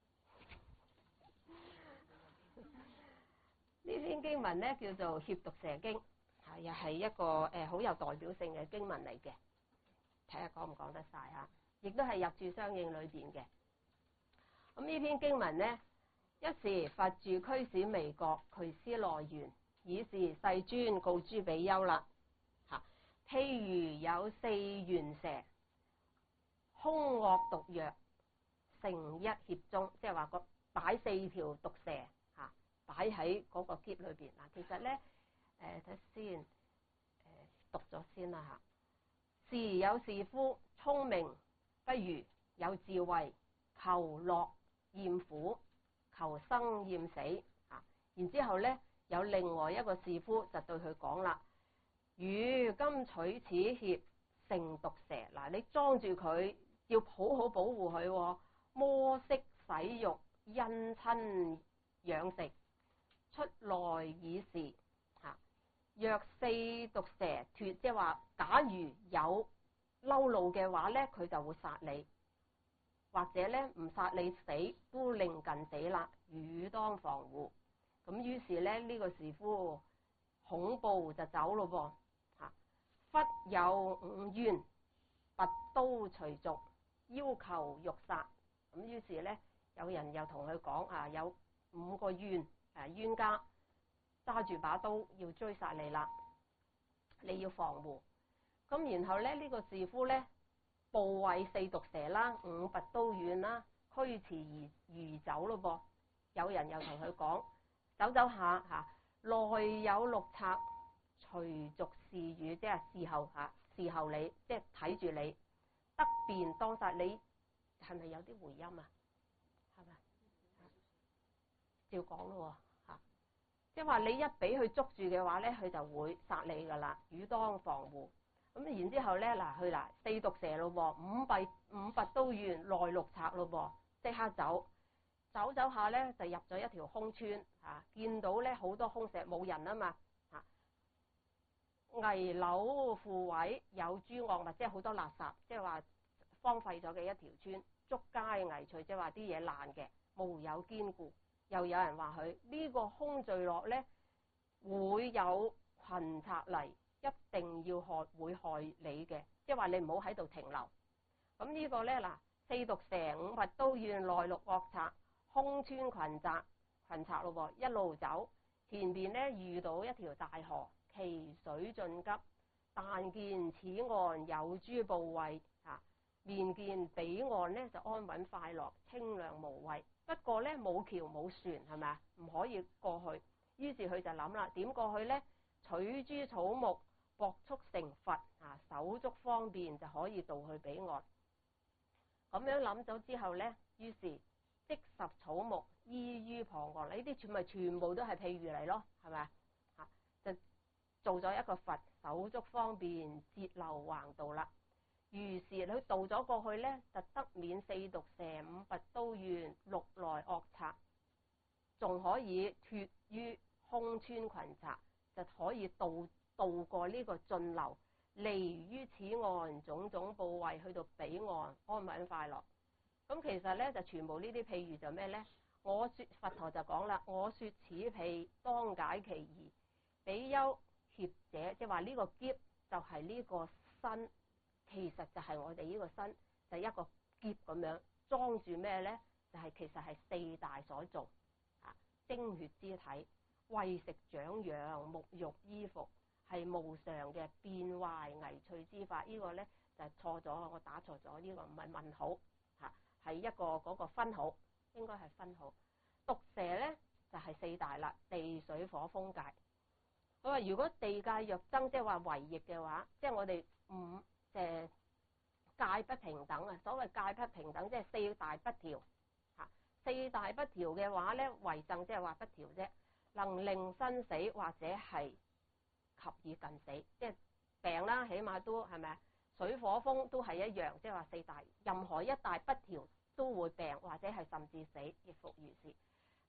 呢篇經文咧叫做協毒蛇經，係又係一個誒好有代表性嘅經文嚟嘅。睇下講唔講得晒嚇，亦都係入住相應裏邊嘅。咁呢篇經文咧，一時佛住驅使微覺，俱思內緣，以是世尊告諸比丘啦。嚇，譬如有四緣蛇，兇惡毒藥，成一脅中，即係話個擺四條毒蛇嚇，擺喺嗰個篋裏邊嗱。其實咧，誒睇先，誒讀咗先啦嚇。是有士夫聰明不如，有智慧，求樂厭苦，求生厭死啊。然之後咧，有另外一個士夫就對佢講啦：如今取此脅成毒蛇，嗱，你裝住佢，要好好保護佢、哦。魔色洗浴，因親養食，出來以時。若四毒蛇脫，即係話，假如有嬲怒嘅話咧，佢就會殺你，或者咧唔殺你死，都令近死啦，汝當防護。咁於是咧，呢、這個士夫恐怖就走咯噃。嚇，忽有五冤，拔刀隨逐，要求欲殺。咁於是咧，有人又同佢講啊，有五個冤誒冤家。揸住把刀要追殺你啦，你要防護。咁然後咧，呢、這個士夫咧，怖畏四毒蛇啦，五拔刀丸啦，驅馳而如走咯噃。有人又同佢講，走走下嚇，內有六賊隨逐侍汝，即係侍候嚇，侍候你，即係睇住你，得便當殺你。係咪有啲回音啊？係咪？照講咯喎。即係話你一俾佢捉住嘅話咧，佢就會殺你噶啦，汝當防護。咁然之後咧，嗱去嗱四毒蛇咯噃，五拔五拔刀丸，內六賊咯噃，即刻走，走走下咧就入咗一條空村嚇，見到咧好多空石冇人啊嘛嚇，危樓腐毀，有諸惡物，即係好多垃圾，即係話荒廢咗嘅一條村，竹階危脆，即係話啲嘢爛嘅，無有堅固。又有人話佢呢個空墜落咧，會有群賊嚟，一定要害會害你嘅，即係話你唔好喺度停留。咁呢個咧嗱，四毒蛇五拔刀丸內六惡賊，空村群賊群賊咯噃，一路走前邊咧遇到一條大河，其水盡急，但見此岸有諸怖畏嚇，面見彼岸咧就安穩快樂，清涼無畏。不過咧冇橋冇船係咪啊？唔可以過去。於是佢就諗啦，點過去咧？取諸草木，搏速成佛啊，手足方便就可以渡去彼岸。咁樣諗咗之後咧，於是即拾草木依於旁岸。呢啲全咪全部都係譬喻嚟咯，係咪啊？就做咗一個佛，手足方便，截流橫渡啦。於是佢渡咗過去咧，就得免四毒蛇、五拔刀丸、六內惡賊，仲可以脫於空村群賊，就可以渡渡過呢個盡流，離於此岸種種怖畏，去到彼岸安穩快樂。咁其實咧就全部呢啲譬喻就咩咧？我說佛陀就講啦，我說此譬當解其疑，比丘脅者，即係話呢個篋就係呢個身。其實就係我哋呢個身，就係、一個篋咁樣裝住咩咧？就係、是、其實係四大所做啊，精血之體，餵食長養，沐浴衣服，係無常嘅變壞危脆之法。這個、呢個咧就係、錯咗，我打錯咗，呢、這個唔係問號嚇，係一個嗰、那個分號，應該係分號。毒蛇咧就係、是、四大啦，地水火風界。佢話如果地界若增，即係話違逆嘅話，即係我哋五。誒界不平等啊！所謂界不平等，即係四大不調嚇。四大不調嘅話咧，為正即係話不調啫，能令生死或者係及以近死，即係病啦，起碼都係咪啊？水火風都係一樣，即係話四大任何一大不調都會病或者係甚至死，亦復如是。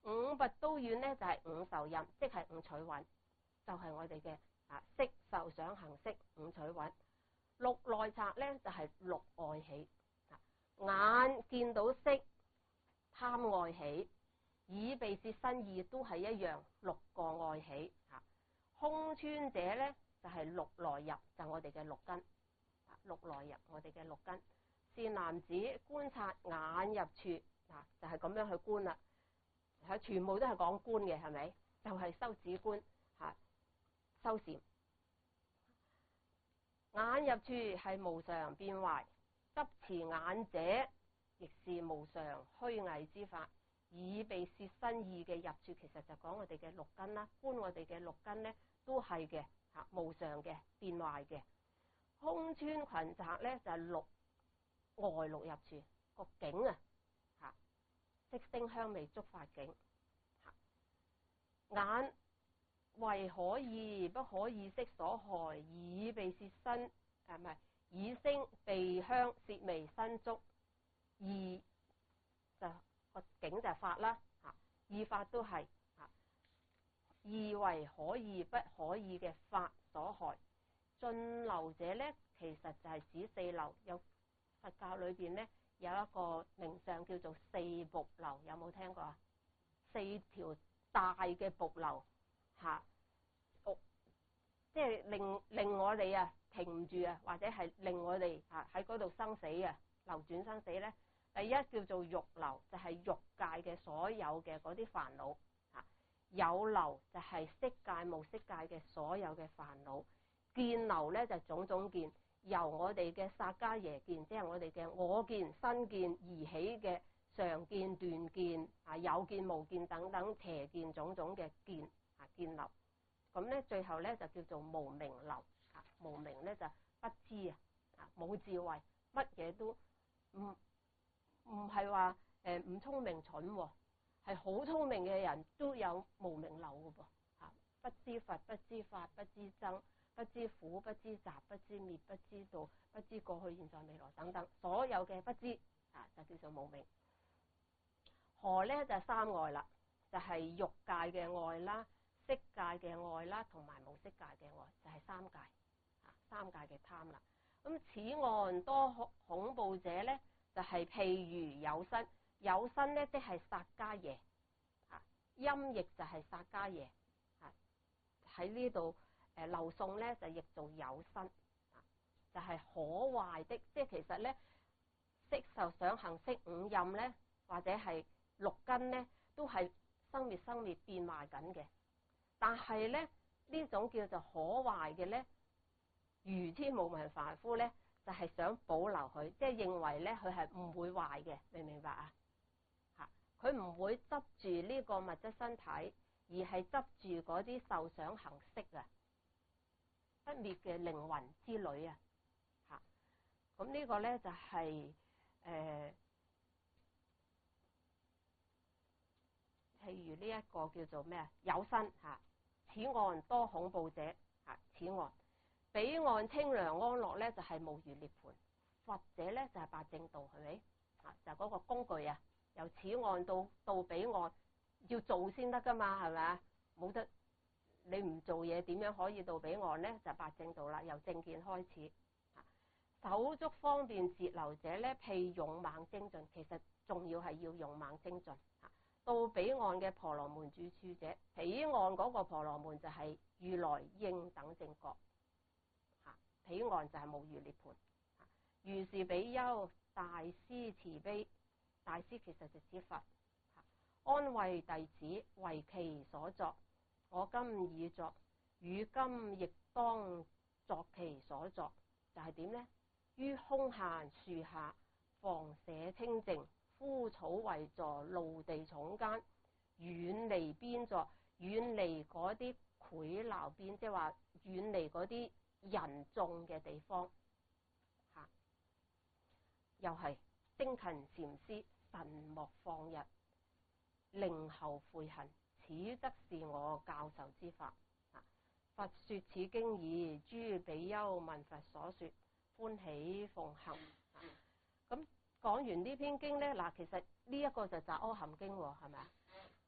五拔刀丸咧就係、是、五受任，即係五取蘊，就係、是、我哋嘅啊色受想行識五取蘊。六內賊咧就係、是、六愛喜，眼見到色貪愛喜，耳鼻舌身意都係一樣，六個愛喜。空穿者咧就係、是、六內入，就係、我哋嘅六根，六內入我哋嘅六根。善男子觀察眼入處，嗱就係、是、咁樣去觀啦，係全部都係講觀嘅，係咪？就係、是、修止觀嚇，修禪。眼入處係無常變壞，執持眼者亦是無常虛偽之法。耳鼻舌身意嘅入處，其實就講我哋嘅六根啦，觀我哋嘅六根咧都係嘅嚇，無常嘅變壞嘅。空穿群賊咧就係、是、六外六入處個境啊嚇，色聲香味觸法境嚇。眼為可意不可意識所害，耳鼻舌身誒唔係耳聲鼻香舌味身觸，意就個境就係法啦嚇，意法都係嚇。意為可意不可意嘅法所害。進流者咧，其實就係指四流。有佛教裏邊咧有一個名相叫做四瀑流，有冇聽過啊？四條大嘅瀑流嚇，即係令令我哋啊停唔住啊，或者係令我哋嚇喺嗰度生死啊，流轉生死咧。第一叫做欲流，就係、是、欲界嘅所有嘅嗰啲煩惱嚇；有流就係色界無色界嘅所有嘅煩惱。見流咧就是、種種見，由我哋嘅薩迦耶見，即係我哋嘅我見、身見而起嘅常見、斷見啊、有見無見等等邪見種種嘅見啊，見流。咁咧最後咧就叫做無明流啊，無明咧就不知啊，啊冇智慧，乜嘢都唔唔係話誒唔聰明蠢喎，係好聰明嘅人都有無明流嘅噃嚇，不知佛、不知法、不知僧、不知苦、不知集、不知滅、不知道、不知過去、現在、未來等等，所有嘅不知啊，就叫做無明。何咧就係、是、三愛啦，就係、是、欲界嘅愛啦、色界嘅愛啦，同埋無色界嘅愛，就係、是、三界啊，三界嘅貪啦。咁此岸多恐怖者咧，就係、是、譬如有身，有身咧即係薩迦耶啊，音譯就係薩迦耶啊，喺呢度。誒流誦咧就譯做有身，就係、是、可壞的，即係其實咧色受想行識五任咧，或者係六根咧，都係生滅生滅變壞緊嘅。但係咧呢種叫做可壞嘅咧，愚痴無明凡夫咧就係、是、想保留佢，即係認為咧佢係唔會壞嘅，明唔明白啊？嚇，佢唔會執住呢個物質身體，而係執住嗰啲受想行識啊。不滅嘅靈魂之旅啊，嚇！咁呢個咧就係、是、誒，譬、呃、如呢一個叫做咩啊？有身嚇，此岸多恐怖者嚇，此岸彼岸清涼安樂咧就係、是、無餘涅槃。佛者咧就係、是、八正道，係咪啊？就嗰、是、個工具啊，由此岸到到彼岸要做先得噶嘛，係咪啊？冇得。你唔做嘢點樣可以到彼岸咧？就八正道啦，由正見開始。手足方便截流者咧，譬勇猛精進，其實仲要係要勇猛精進。到彼岸嘅婆羅門住處者，彼岸嗰個婆羅門就係如來應等正覺。彼岸就係無餘涅槃。如是比丘大師慈悲，大師其實就指佛，安慰弟子為其所作。我今已作，汝今亦當作其所作，就係點呢？於空閒樹下，房舍清靜，枯草為座，露地塚間，遠離邊座，遠離嗰啲潰鬧邊，即係話遠離嗰啲人眾嘅地方。嚇，又係精勤禪師，慎莫放逸，令後悔恨。此則是我教授之法。佛說此經已，諸比丘聞佛所說，歡喜奉行。咁講完呢篇經咧，嗱，其實呢一個就係《雜阿含經》喎，係咪啊？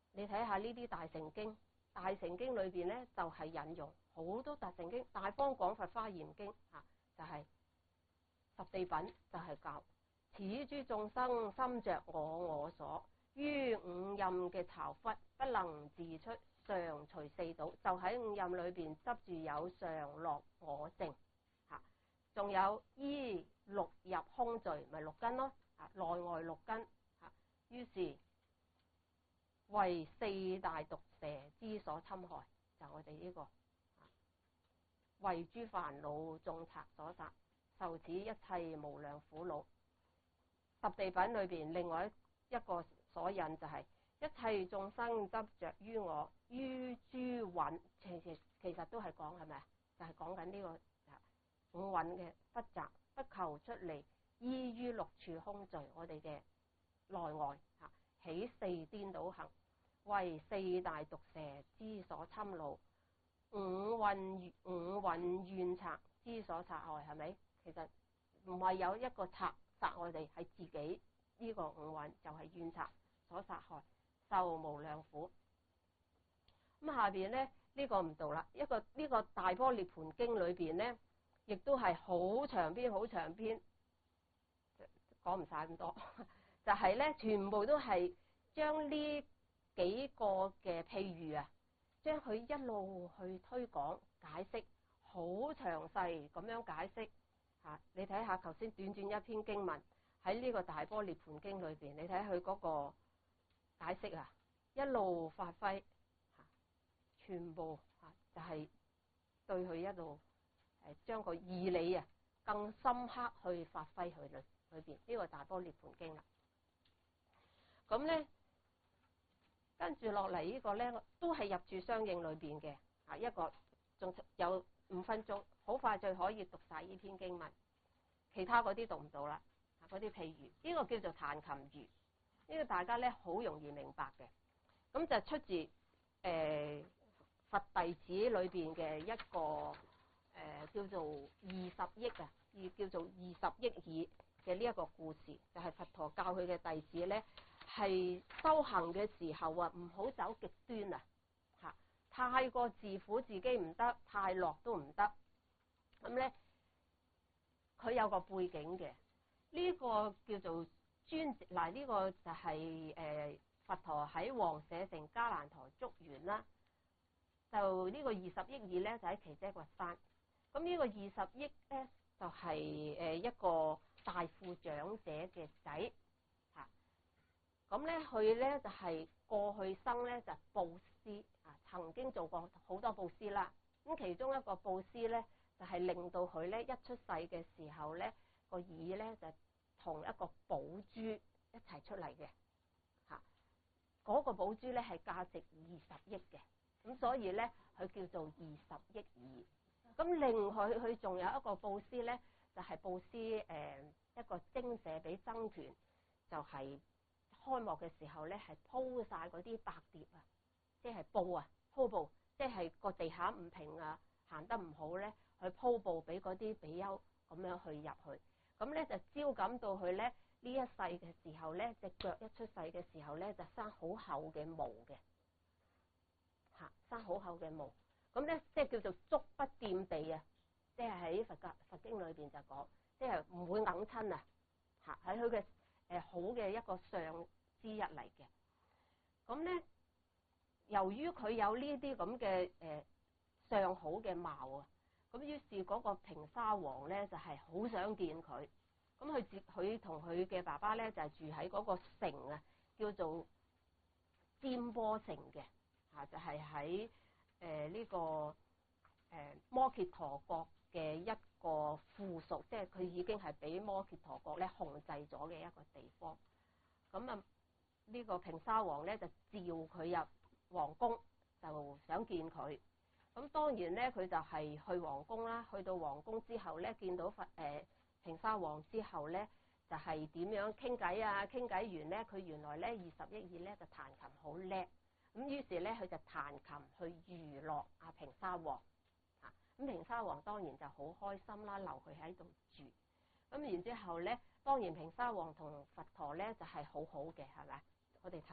你睇下呢啲大乘經，大乘經裏邊咧就係、是、引用好多大乘經，大方廣佛華嚴經嚇就係、是、十地品，就係教此諸眾生心着我我所，於五蘊嘅巢窟不能自出，常隨四倒，就喺五蘊裏邊執住有常樂我淨嚇，仲有依六入空序，咪六根咯嚇，內外六根嚇，於是為四大毒蛇之所侵害，就係、我哋呢、這個為諸煩惱眾賊所殺，受此一切無量苦惱。十地品裏邊另外一個所引就係、是、一切眾生執着於我，於諸蘊，其實其實都係講係咪啊？就係講緊呢個五蘊嘅不擇，不求出離，依於六處空序，我哋嘅內外嚇起四顛倒行，為四大毒蛇之所侵擾，五蘊五蘊怨賊之所殺害，係咪？其實唔係有一個賊殺我哋，係自己呢個五蘊就係怨賊所殺害，受無量苦。咁下邊咧呢、呢個唔讀啦，一個呢、呢個大般涅槃經裏邊咧，亦都係好長篇好長篇，講唔晒咁多，就係咧全部都係將呢幾個嘅譬喻啊，將佢一路去推廣解釋，好詳細咁樣解釋嚇。你睇下頭先短短一篇經文喺呢個大般涅槃經裏邊，你睇佢嗰個解釋啊，一路發揮嚇，全部嚇就係對佢一路誒將個義理啊更深刻去發揮佢裏裏邊呢個大般涅槃經啦。咁咧。跟住落嚟呢個咧，都係入住相應裏邊嘅啊，一個仲有五分鐘，好快就可以讀晒呢篇經文。其他嗰啲讀唔到啦，嗰啲譬如呢個叫做彈琴喻，呢個大家咧好容易明白嘅。咁就出自誒、呃、佛弟子裏邊嘅一個誒、呃、叫做二十億啊，而叫做二十億耳嘅呢一個故事，就係、是、佛陀教佢嘅弟子咧。係修行嘅時候啊，唔好走極端啊！嚇，太過自苦自己唔得，太樂都唔得。咁咧，佢有個背景嘅，呢、這個叫做專嗱，呢、這個就係、是、誒、呃、佛陀喺王舍城迦蘭台竹園啦。就呢個二十億耳咧，就喺耆闍崛山。咁呢個二十億咧，就係、是、誒一個大富長者嘅仔。咁咧，佢咧就係過去生咧就布施啊，曾經做過好多布施啦。咁其中一個布施咧，就係令到佢咧一出世嘅時候咧，個耳咧就同一個寶珠一齊出嚟嘅嚇。嗰個寶珠咧係價值二十億嘅，咁所以咧佢叫做二十億耳。咁另外佢仲有一個布施咧，就係布施誒一個精舍俾僧團，就係。開幕嘅時候咧，係鋪晒嗰啲白碟啊，即係布啊，鋪布，即係個地下唔平啊，行得唔好咧，去鋪布俾嗰啲比丘咁樣去入去，咁咧就招感到佢咧呢一世嘅時候咧，隻腳一出世嘅時候咧就生好厚嘅毛嘅，嚇生好厚嘅毛，咁咧即係叫做足不掂地啊，即係喺佛教佛經裏邊就講，即係唔會硬親啊，嚇喺佢嘅。誒好嘅一個相之一嚟嘅，咁咧由於佢有呢啲咁嘅誒相好嘅貌啊，咁於是嗰個平沙王咧就係、是、好想見佢，咁佢接佢同佢嘅爸爸咧就係、是、住喺嗰個城啊，叫做占波城嘅嚇，就係喺誒呢個誒、呃、摩羯陀國嘅一個附屬，即係佢已經係俾摩羯陀國咧控制咗嘅一個地方。咁啊，呢個平沙王咧就召佢入皇宮，就想見佢。咁當然咧，佢就係去皇宮啦。去到皇宮之後咧，見到佛誒平沙王之後咧，就係、是、點樣傾偈啊？傾偈完咧，佢原來咧二十億耳咧就彈琴好叻。咁於是咧，佢就彈琴去娛樂阿平沙王。咁平沙王當然就好開心啦，留佢喺度住。咁然之後咧，當然平沙王同佛陀咧就係好好嘅，係咪？我哋睇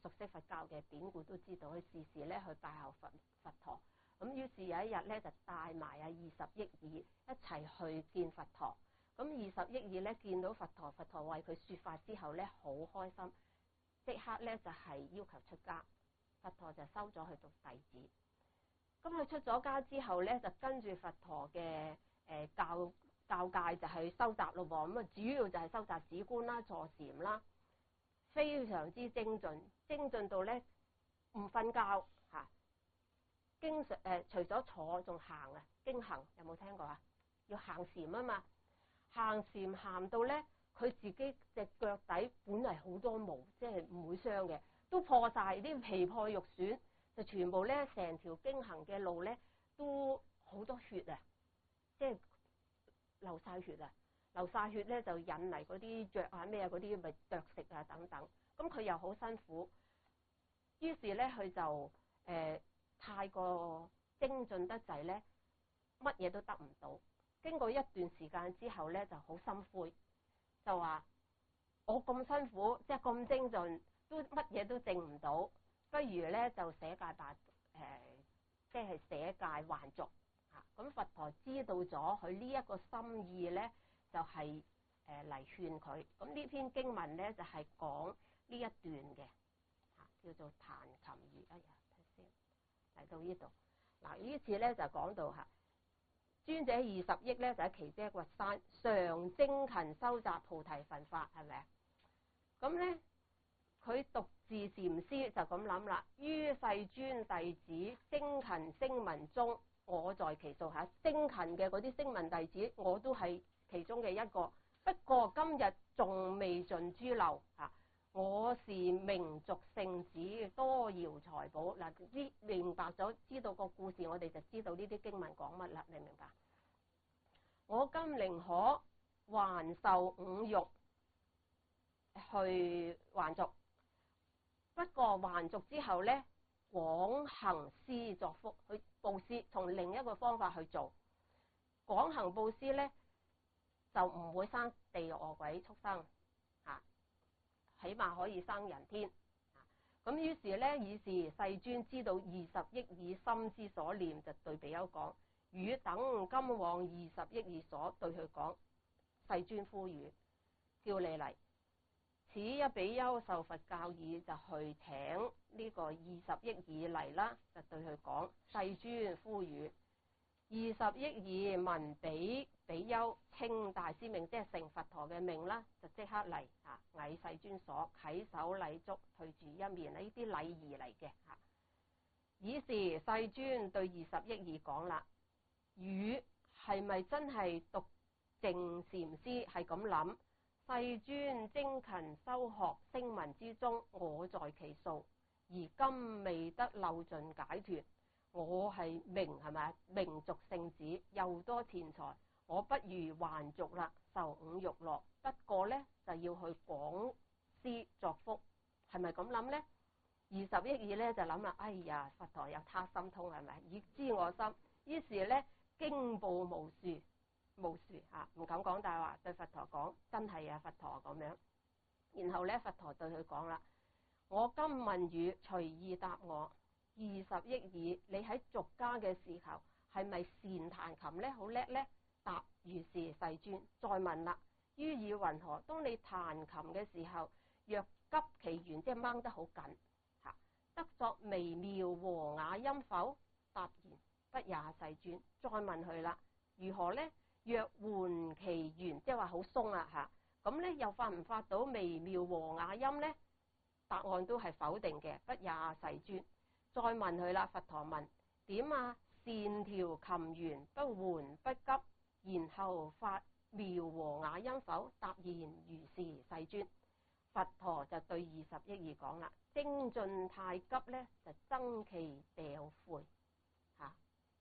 熟悉佛教嘅典故都知道，佢時時咧去拜候佛佛陀。咁於是有一日咧就帶埋啊二十億耳一齊去見佛陀。咁二十億耳咧見到佛陀，佛陀為佢説法之後咧好開心，即刻咧就係要求出家，佛陀就收咗佢做弟子。咁佢出咗家之後咧，就跟住佛陀嘅誒教教戒就係收集咯喎。咁啊主要就係收集止觀啦、坐禪啦，非常之精進，精進到咧唔瞓覺嚇，經常誒、呃、除咗坐仲行啊，經行有冇聽過啊？要行禪啊嘛，行禪行到咧，佢自己隻腳底本嚟好多毛，即係唔會傷嘅，都破晒，啲皮破肉損。就全部咧，成條經行嘅路咧都好多血啊！即係流晒血啊！流晒血咧就引嚟嗰啲雀啊咩啊嗰啲咪啄食啊等等。咁佢又好辛苦，於是咧佢就誒、呃、太過精進得滯咧，乜嘢都得唔到。經過一段時間之後咧，就好心灰，就話我咁辛苦，即係咁精進，都乜嘢都證唔到。不如咧就捨戒白誒，即係捨戒還俗嚇。咁佛陀知道咗佢呢一個心意咧，就係誒嚟勸佢。咁呢篇經文咧就係講呢一段嘅嚇，叫做彈琴喻。哎呀，睇先嚟到呢度嗱，呢次咧就講到嚇，尊者二十億咧就喺耆闍崛山常精勤修習菩提分法，係咪啊？咁咧佢獨自禪師就咁諗啦，於世尊弟子精勤聲聞中，我在其數嚇。精勤嘅嗰啲聲聞弟子，我都係其中嘅一個。不過今日仲未盡諸漏嚇，我是名俗聖子，多搖財寶嗱。呢明白咗，知道個故事，我哋就知道呢啲經文講乜啦。你明白？我今寧可還受五欲去還俗。不過還俗之後咧，廣行施作福，去布施，從另一個方法去做。廣行布施咧，就唔會生地獄餓鬼畜生嚇，起碼可以生人天。咁於是咧，以是世尊知道二十億耳心之所念，就對比丘講：汝等今往二十億耳所，對佢講，世尊呼籲，叫你嚟。此一比丘受佛教已，就去請呢個二十億耳嚟啦，就對佢講：世尊呼籲，二十億耳聞彼比丘稱大師命，即係承佛陀嘅命啦，就即刻嚟嚇，禮世尊所，稽首禮足，退住一面，呢啲禮儀嚟嘅嚇。以是世尊對二十億耳講啦：汝係咪真係獨淨禪師係咁諗？世尊精勤修學聲聞之中，我在其數，而今未得漏盡解脫。我係名係咪名俗聖子，又多錢財，我不如還俗啦，受五欲樂。不過咧就要去廣施作福，係咪咁諗咧？二十億耳咧就諗啦，哎呀，佛陀有他心通係咪？已知我心，於是咧驚怖無數。無樹嚇，唔敢講大話，對佛陀講真係啊，佛陀咁樣。然後咧，佛陀對佢講啦：我今問汝，隨意答我。二十億耳，你喺俗家嘅時候係咪善彈琴咧？好叻咧？答如是世尊。再問啦：於以云何？當你彈琴嘅時候，若急其弦，即係掹得好緊嚇，得作微妙和雅音否？答言不也，世尊。再問佢啦：如何咧？若緩其弦，即係話好鬆啊嚇，咁咧又發唔發到微妙和雅音咧？答案都係否定嘅，不也，世尊。再問佢啦，佛陀問：點啊？善調琴弦，不緩不急，然後發妙和雅音否？答言如是，世尊。佛陀就對二十億耳講啦：精進太急咧，就增其掉悔嚇。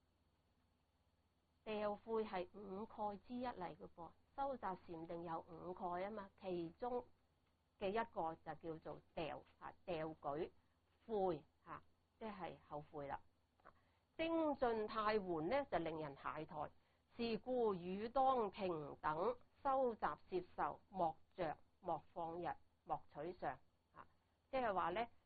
掉悔係五蓋之一嚟嘅噃，修習禪定有五蓋啊嘛，其中嘅一個就叫做掉嚇，掉舉悔嚇，即係後悔啦。精進太緩咧，就令人懈怠。是故汝當平等修習攝受，莫着莫放逸，莫取上嚇，即係話咧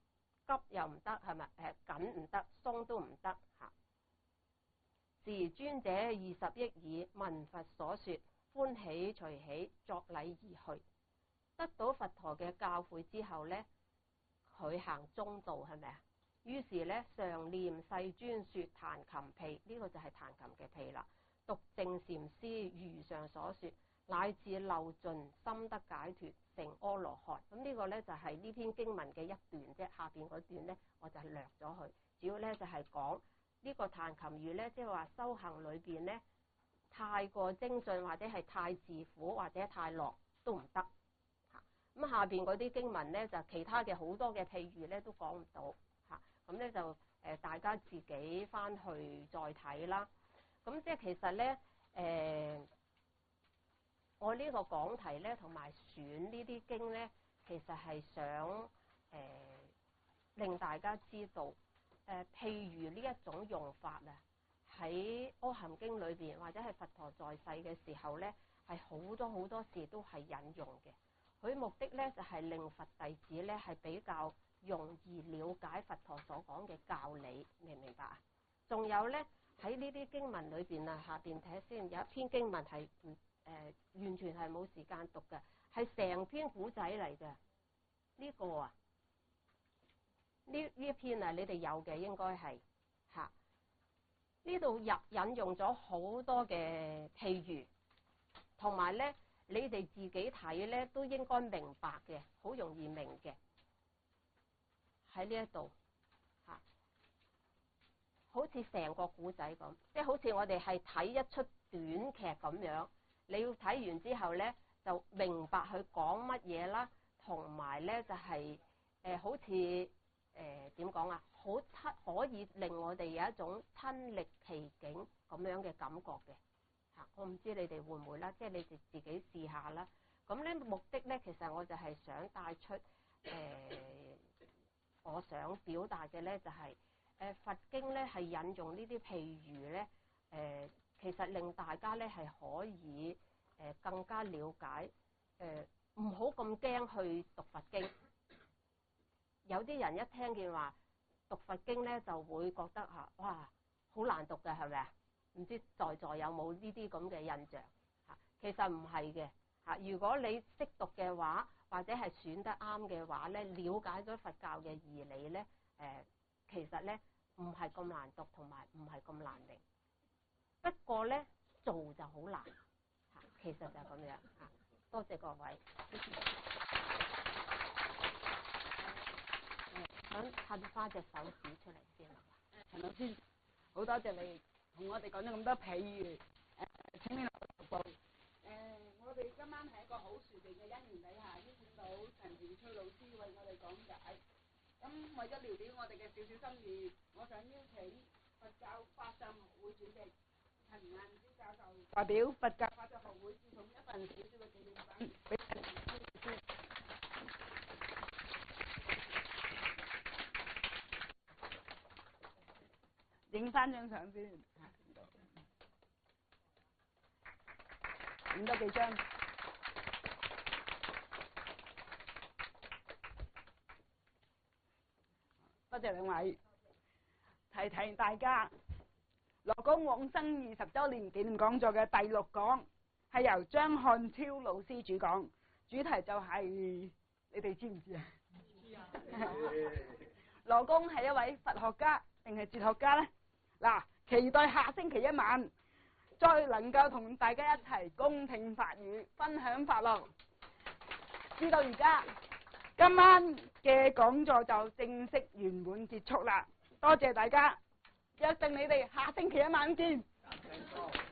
急又唔得，係咪？誒緊唔得，鬆都唔得嚇。時尊者二十憶已聞佛所說，歡喜隨喜作禮而去。得到佛陀嘅教誨之後咧，佢行中道係咪啊？於是咧，常念世尊說彈琴屁，呢、這個就係彈琴嘅屁啦。讀淨禪師如上所說，乃至漏盡心得解脫成阿羅漢。咁呢個咧就係、是、呢篇經文嘅一段啫，下邊嗰段咧我就略咗佢。主要咧就係、是、講呢個彈琴喻咧，即係話修行裏邊咧太過精進或者係太自苦或者太樂都唔得。咁下邊嗰啲經文咧就其他嘅好多嘅譬喻咧都講唔到嚇。咁咧就誒大家自己翻去再睇啦。咁即係其實咧誒、呃，我呢個講題咧同埋選呢啲經咧，其實係想誒、呃、令大家知道誒、呃，譬如呢一種用法啊，喺《阿含經》裏邊或者係佛陀在世嘅時候咧，係好多好多時都係引用嘅。佢目的咧就係、是、令佛弟子咧係比較容易了解佛陀所講嘅教理，明唔明白啊？仲有咧喺呢啲經文裏邊啊，下邊睇先，有一篇經文係唔誒完全係冇時間讀嘅，係成篇古仔嚟嘅。呢、這個啊，呢呢一篇啊，你哋有嘅應該係嚇。呢度入引用咗好多嘅譬喻，同埋咧。你哋自己睇咧，都應該明白嘅，好容易明嘅。喺呢一度嚇，好似成個古仔咁，即係好似我哋係睇一出短劇咁樣。你要睇完之後咧，就明白佢講乜嘢啦，同埋咧就係、是、誒、呃，好似誒點講啊，好親可以令我哋有一種親歷其境咁樣嘅感覺嘅。我唔知你哋會唔會啦，即係你哋自己試下啦。咁咧目的咧，其實我就係想帶出誒、呃，我想表達嘅咧就係、是、誒、呃、佛經咧係引用呢啲譬喻咧，誒、呃、其實令大家咧係可以誒、呃、更加了解誒，唔好咁驚去讀佛經。有啲人一聽見話讀佛經咧，就會覺得嚇哇好難讀嘅，係咪啊？唔知在座有冇呢啲咁嘅印象嚇？其實唔係嘅嚇。如果你識讀嘅話，或者係選得啱嘅話咧，了解咗佛教嘅義理咧，誒、呃，其實咧唔係咁難讀，同埋唔係咁難明。不過咧做就好難嚇。其實就係咁樣嚇。多謝各位。想噴花隻手指出嚟先啦。 陳老師，好多謝你。同我哋講咗咁多譬喻，誒、呃、請你落報。誒、呃，我哋今晚係一個好殊勝嘅因緣底下，邀請到陳田翠老師為我哋講解。咁為咗聊表我哋嘅少少心意，我想邀請佛教法相學會主席陳雁超教授代表佛教法相學會贈送一份少少嘅紀念品俾陳田翠老師。影翻張相先，影多幾張。多謝兩位，提提大家，羅崗往生二十週年紀念講座嘅第六講係由張漢超老師主講，主題就係、是、你哋知唔知啊？知啊！羅崗係一位佛學家定係哲學家咧？嗱，期待下星期一晚再能夠同大家一齊恭聽法語，分享法樂。至到而家，今晚嘅講座就正式圓滿結束啦。多謝大家，約定你哋下星期一晚見。